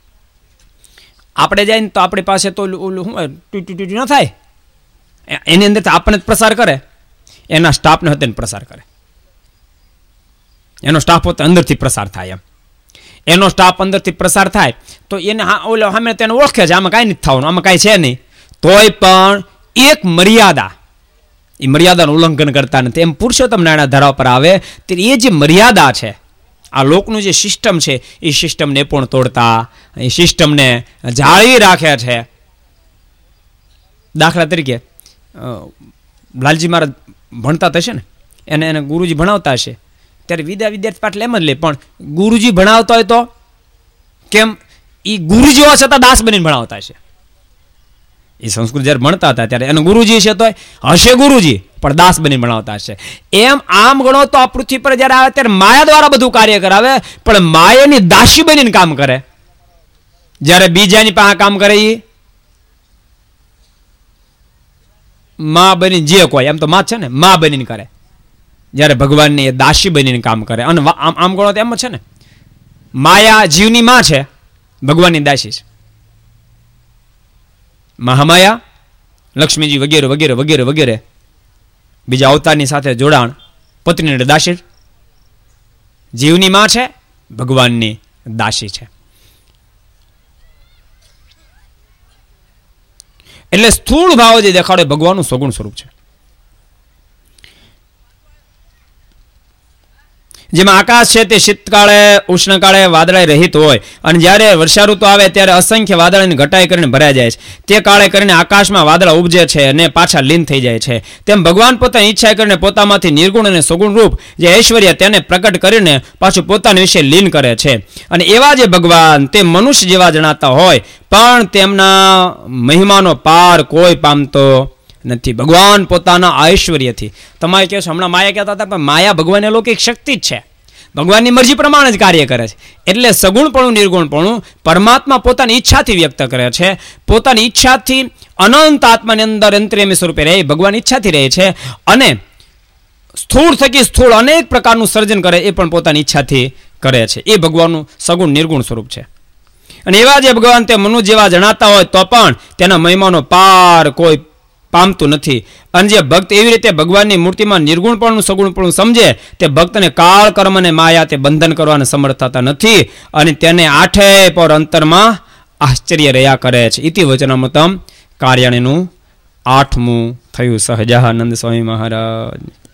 આપણે જાય ને તો આપણી પાસે તો ઓલું શું ટૂટી ટૂટી ન થાય, એની અંદર તો આપણને જ પ્રસાર કરે, એના સ્ટાફને હતે પ્રસાર કરે. એનો સ્ટાફ પોતે અંદરથી પ્રસાર થાય. એમ એનો સ્ટાફ અંદરથી પ્રસાર થાય તો એને ઓલો સામે તેને ઓળખે છે, આમાં કાંઈ નથી થવાનું, આમાં કાંઈ છે નહીં, તોય પણ એક મર્યાદા, એ મર્યાદાનું ઉલ્લંઘન કરતા નથી. એમ પુરુષોત્તમ નારાયણ ધરાવ પર આવે ત્યારે એ જે મર્યાદા છે, આ લોકનું જે સિસ્ટમ છે એ સિસ્ટમને પણ તોડતા, એ સિસ્ટમને જાળવી રાખે છે. દાખલા તરીકે લાલજી મહારાજ ભણતા થશે ને, એને એને ગુરુજી ભણાવતા હશે ત્યારે વિદ્યા વિદ્યાર્થી પાટલે એમ જ લે, પણ ગુરુજી ભણાવતા હોય તો કેમ એ ગુરુજી હોવા છતાં દાસ બનીને ભણાવતા હશે. એ સંસ્કૃત જ્યારે ભણતા હતા ત્યારે એને ગુરુજી છે તો હશે ગુરુજી, પણ દાસ બની ભણાવતા હશે. એમ આમ ગણો તો આ પૃથ્વી પર જ્યારે આવે ત્યારે માયા દ્વારા બધું કાર્ય કરાવે, પણ માયાની દાસી બનીને કામ કરે. જ્યારે બીજાની પાસે કામ કરે એ માં બનીને, જે કોઈ એમ તો માં છે ને, માં બનીને કરે. જ્યારે ભગવાનની દાસી બનીને કામ કરે. અને આમ આમ ગણો તો એમ જ છે ને, માયા જીવની માં છે, ભગવાનની દાસી છે. મહામાયા લક્ષ્મીજી વગેરે વગેરે વગેરે વગેરે બીજા અવતારની સાથે જોડાણ, પત્નીને દાસી, જીવની માં છે, ભગવાનની દાસી છે. એટલે સ્થૂળ ભાવ જે દેખાડે ભગવાનનું સગુણ સ્વરૂપ છે. જેમાં આકાશ છે તે શીતકાળે ઉષ્ણકાળે વાદળાય રહિત હોય અને જ્યારે વર્ષા ઋતુ આવે ત્યારે અસંખ્ય વાદળાની ઘટાઈ કરીને ભરાઈ જાય છે. તે કાળે કરીને આકાશમાં વાદળા ઉપજે છે અને પાછા લીન થઈ જાય છે. તેમ ભગવાન પોતાની ઈચ્છા કરીને પોતામાંથી નિર્ગુણ અને સગુણ રૂપ જે ઐશ્વર્ય તેને પ્રકટ કરીને પાછું પોતાના વિશે લીન કરે છે. અને એવા જે ભગવાન તે મનુષ્ય જેવા જણાતા હોય પણ તેમના મહિમાનો પાર કોઈ પામતો નથી. ભગવાન પોતાના ઐશ્વર્યથી, તમારે કહો છો હમણાં માયા કહેતા હતા, પણ માયા ભગવાન અલૌકિક શક્તિ જ છે, ભગવાનની મરજી પ્રમાણે જ કાર્ય કરે છે. એટલે સગુણપણું નિર્ગુણપણું પરમાત્મા પોતાની ઈચ્છાથી વ્યક્ત કરે છે. પોતાની ઈચ્છાથી અનંત આત્માની અંદર અંતર્યામી સ્વરૂપે રહે, ભગવાન ઈચ્છાથી રહે છે. અને સ્થૂળ થકી સ્થૂળ અનેક પ્રકારનું સર્જન કરે એ પણ પોતાની ઈચ્છાથી કરે છે. એ ભગવાનનું સગુણ નિર્ગુણ સ્વરૂપ છે. અને એવા જે ભગવાન તે મનુષ્ય જેવા જણાતા હોય તો પણ તેના મહિમાનો પાર કોઈ પામતું નથી. અને જે ભક્ત એવી રીતે ભગવાનની મૂર્તિમાં નિર્ગુણપણું સગુણપણું સમજે તે ભક્તને કાળ કર્મ અને માયા તે બંધન કરવાને સમર્થ થતા નથી અને તેને આઠે પર અંતરમાં આશ્ચર્ય રહ્યા કરે છે. ઇતિ વચનામૃતમ કાર્યાણીનું આઠમું થયું. સહજાનંદ સ્વામી મહારાજ.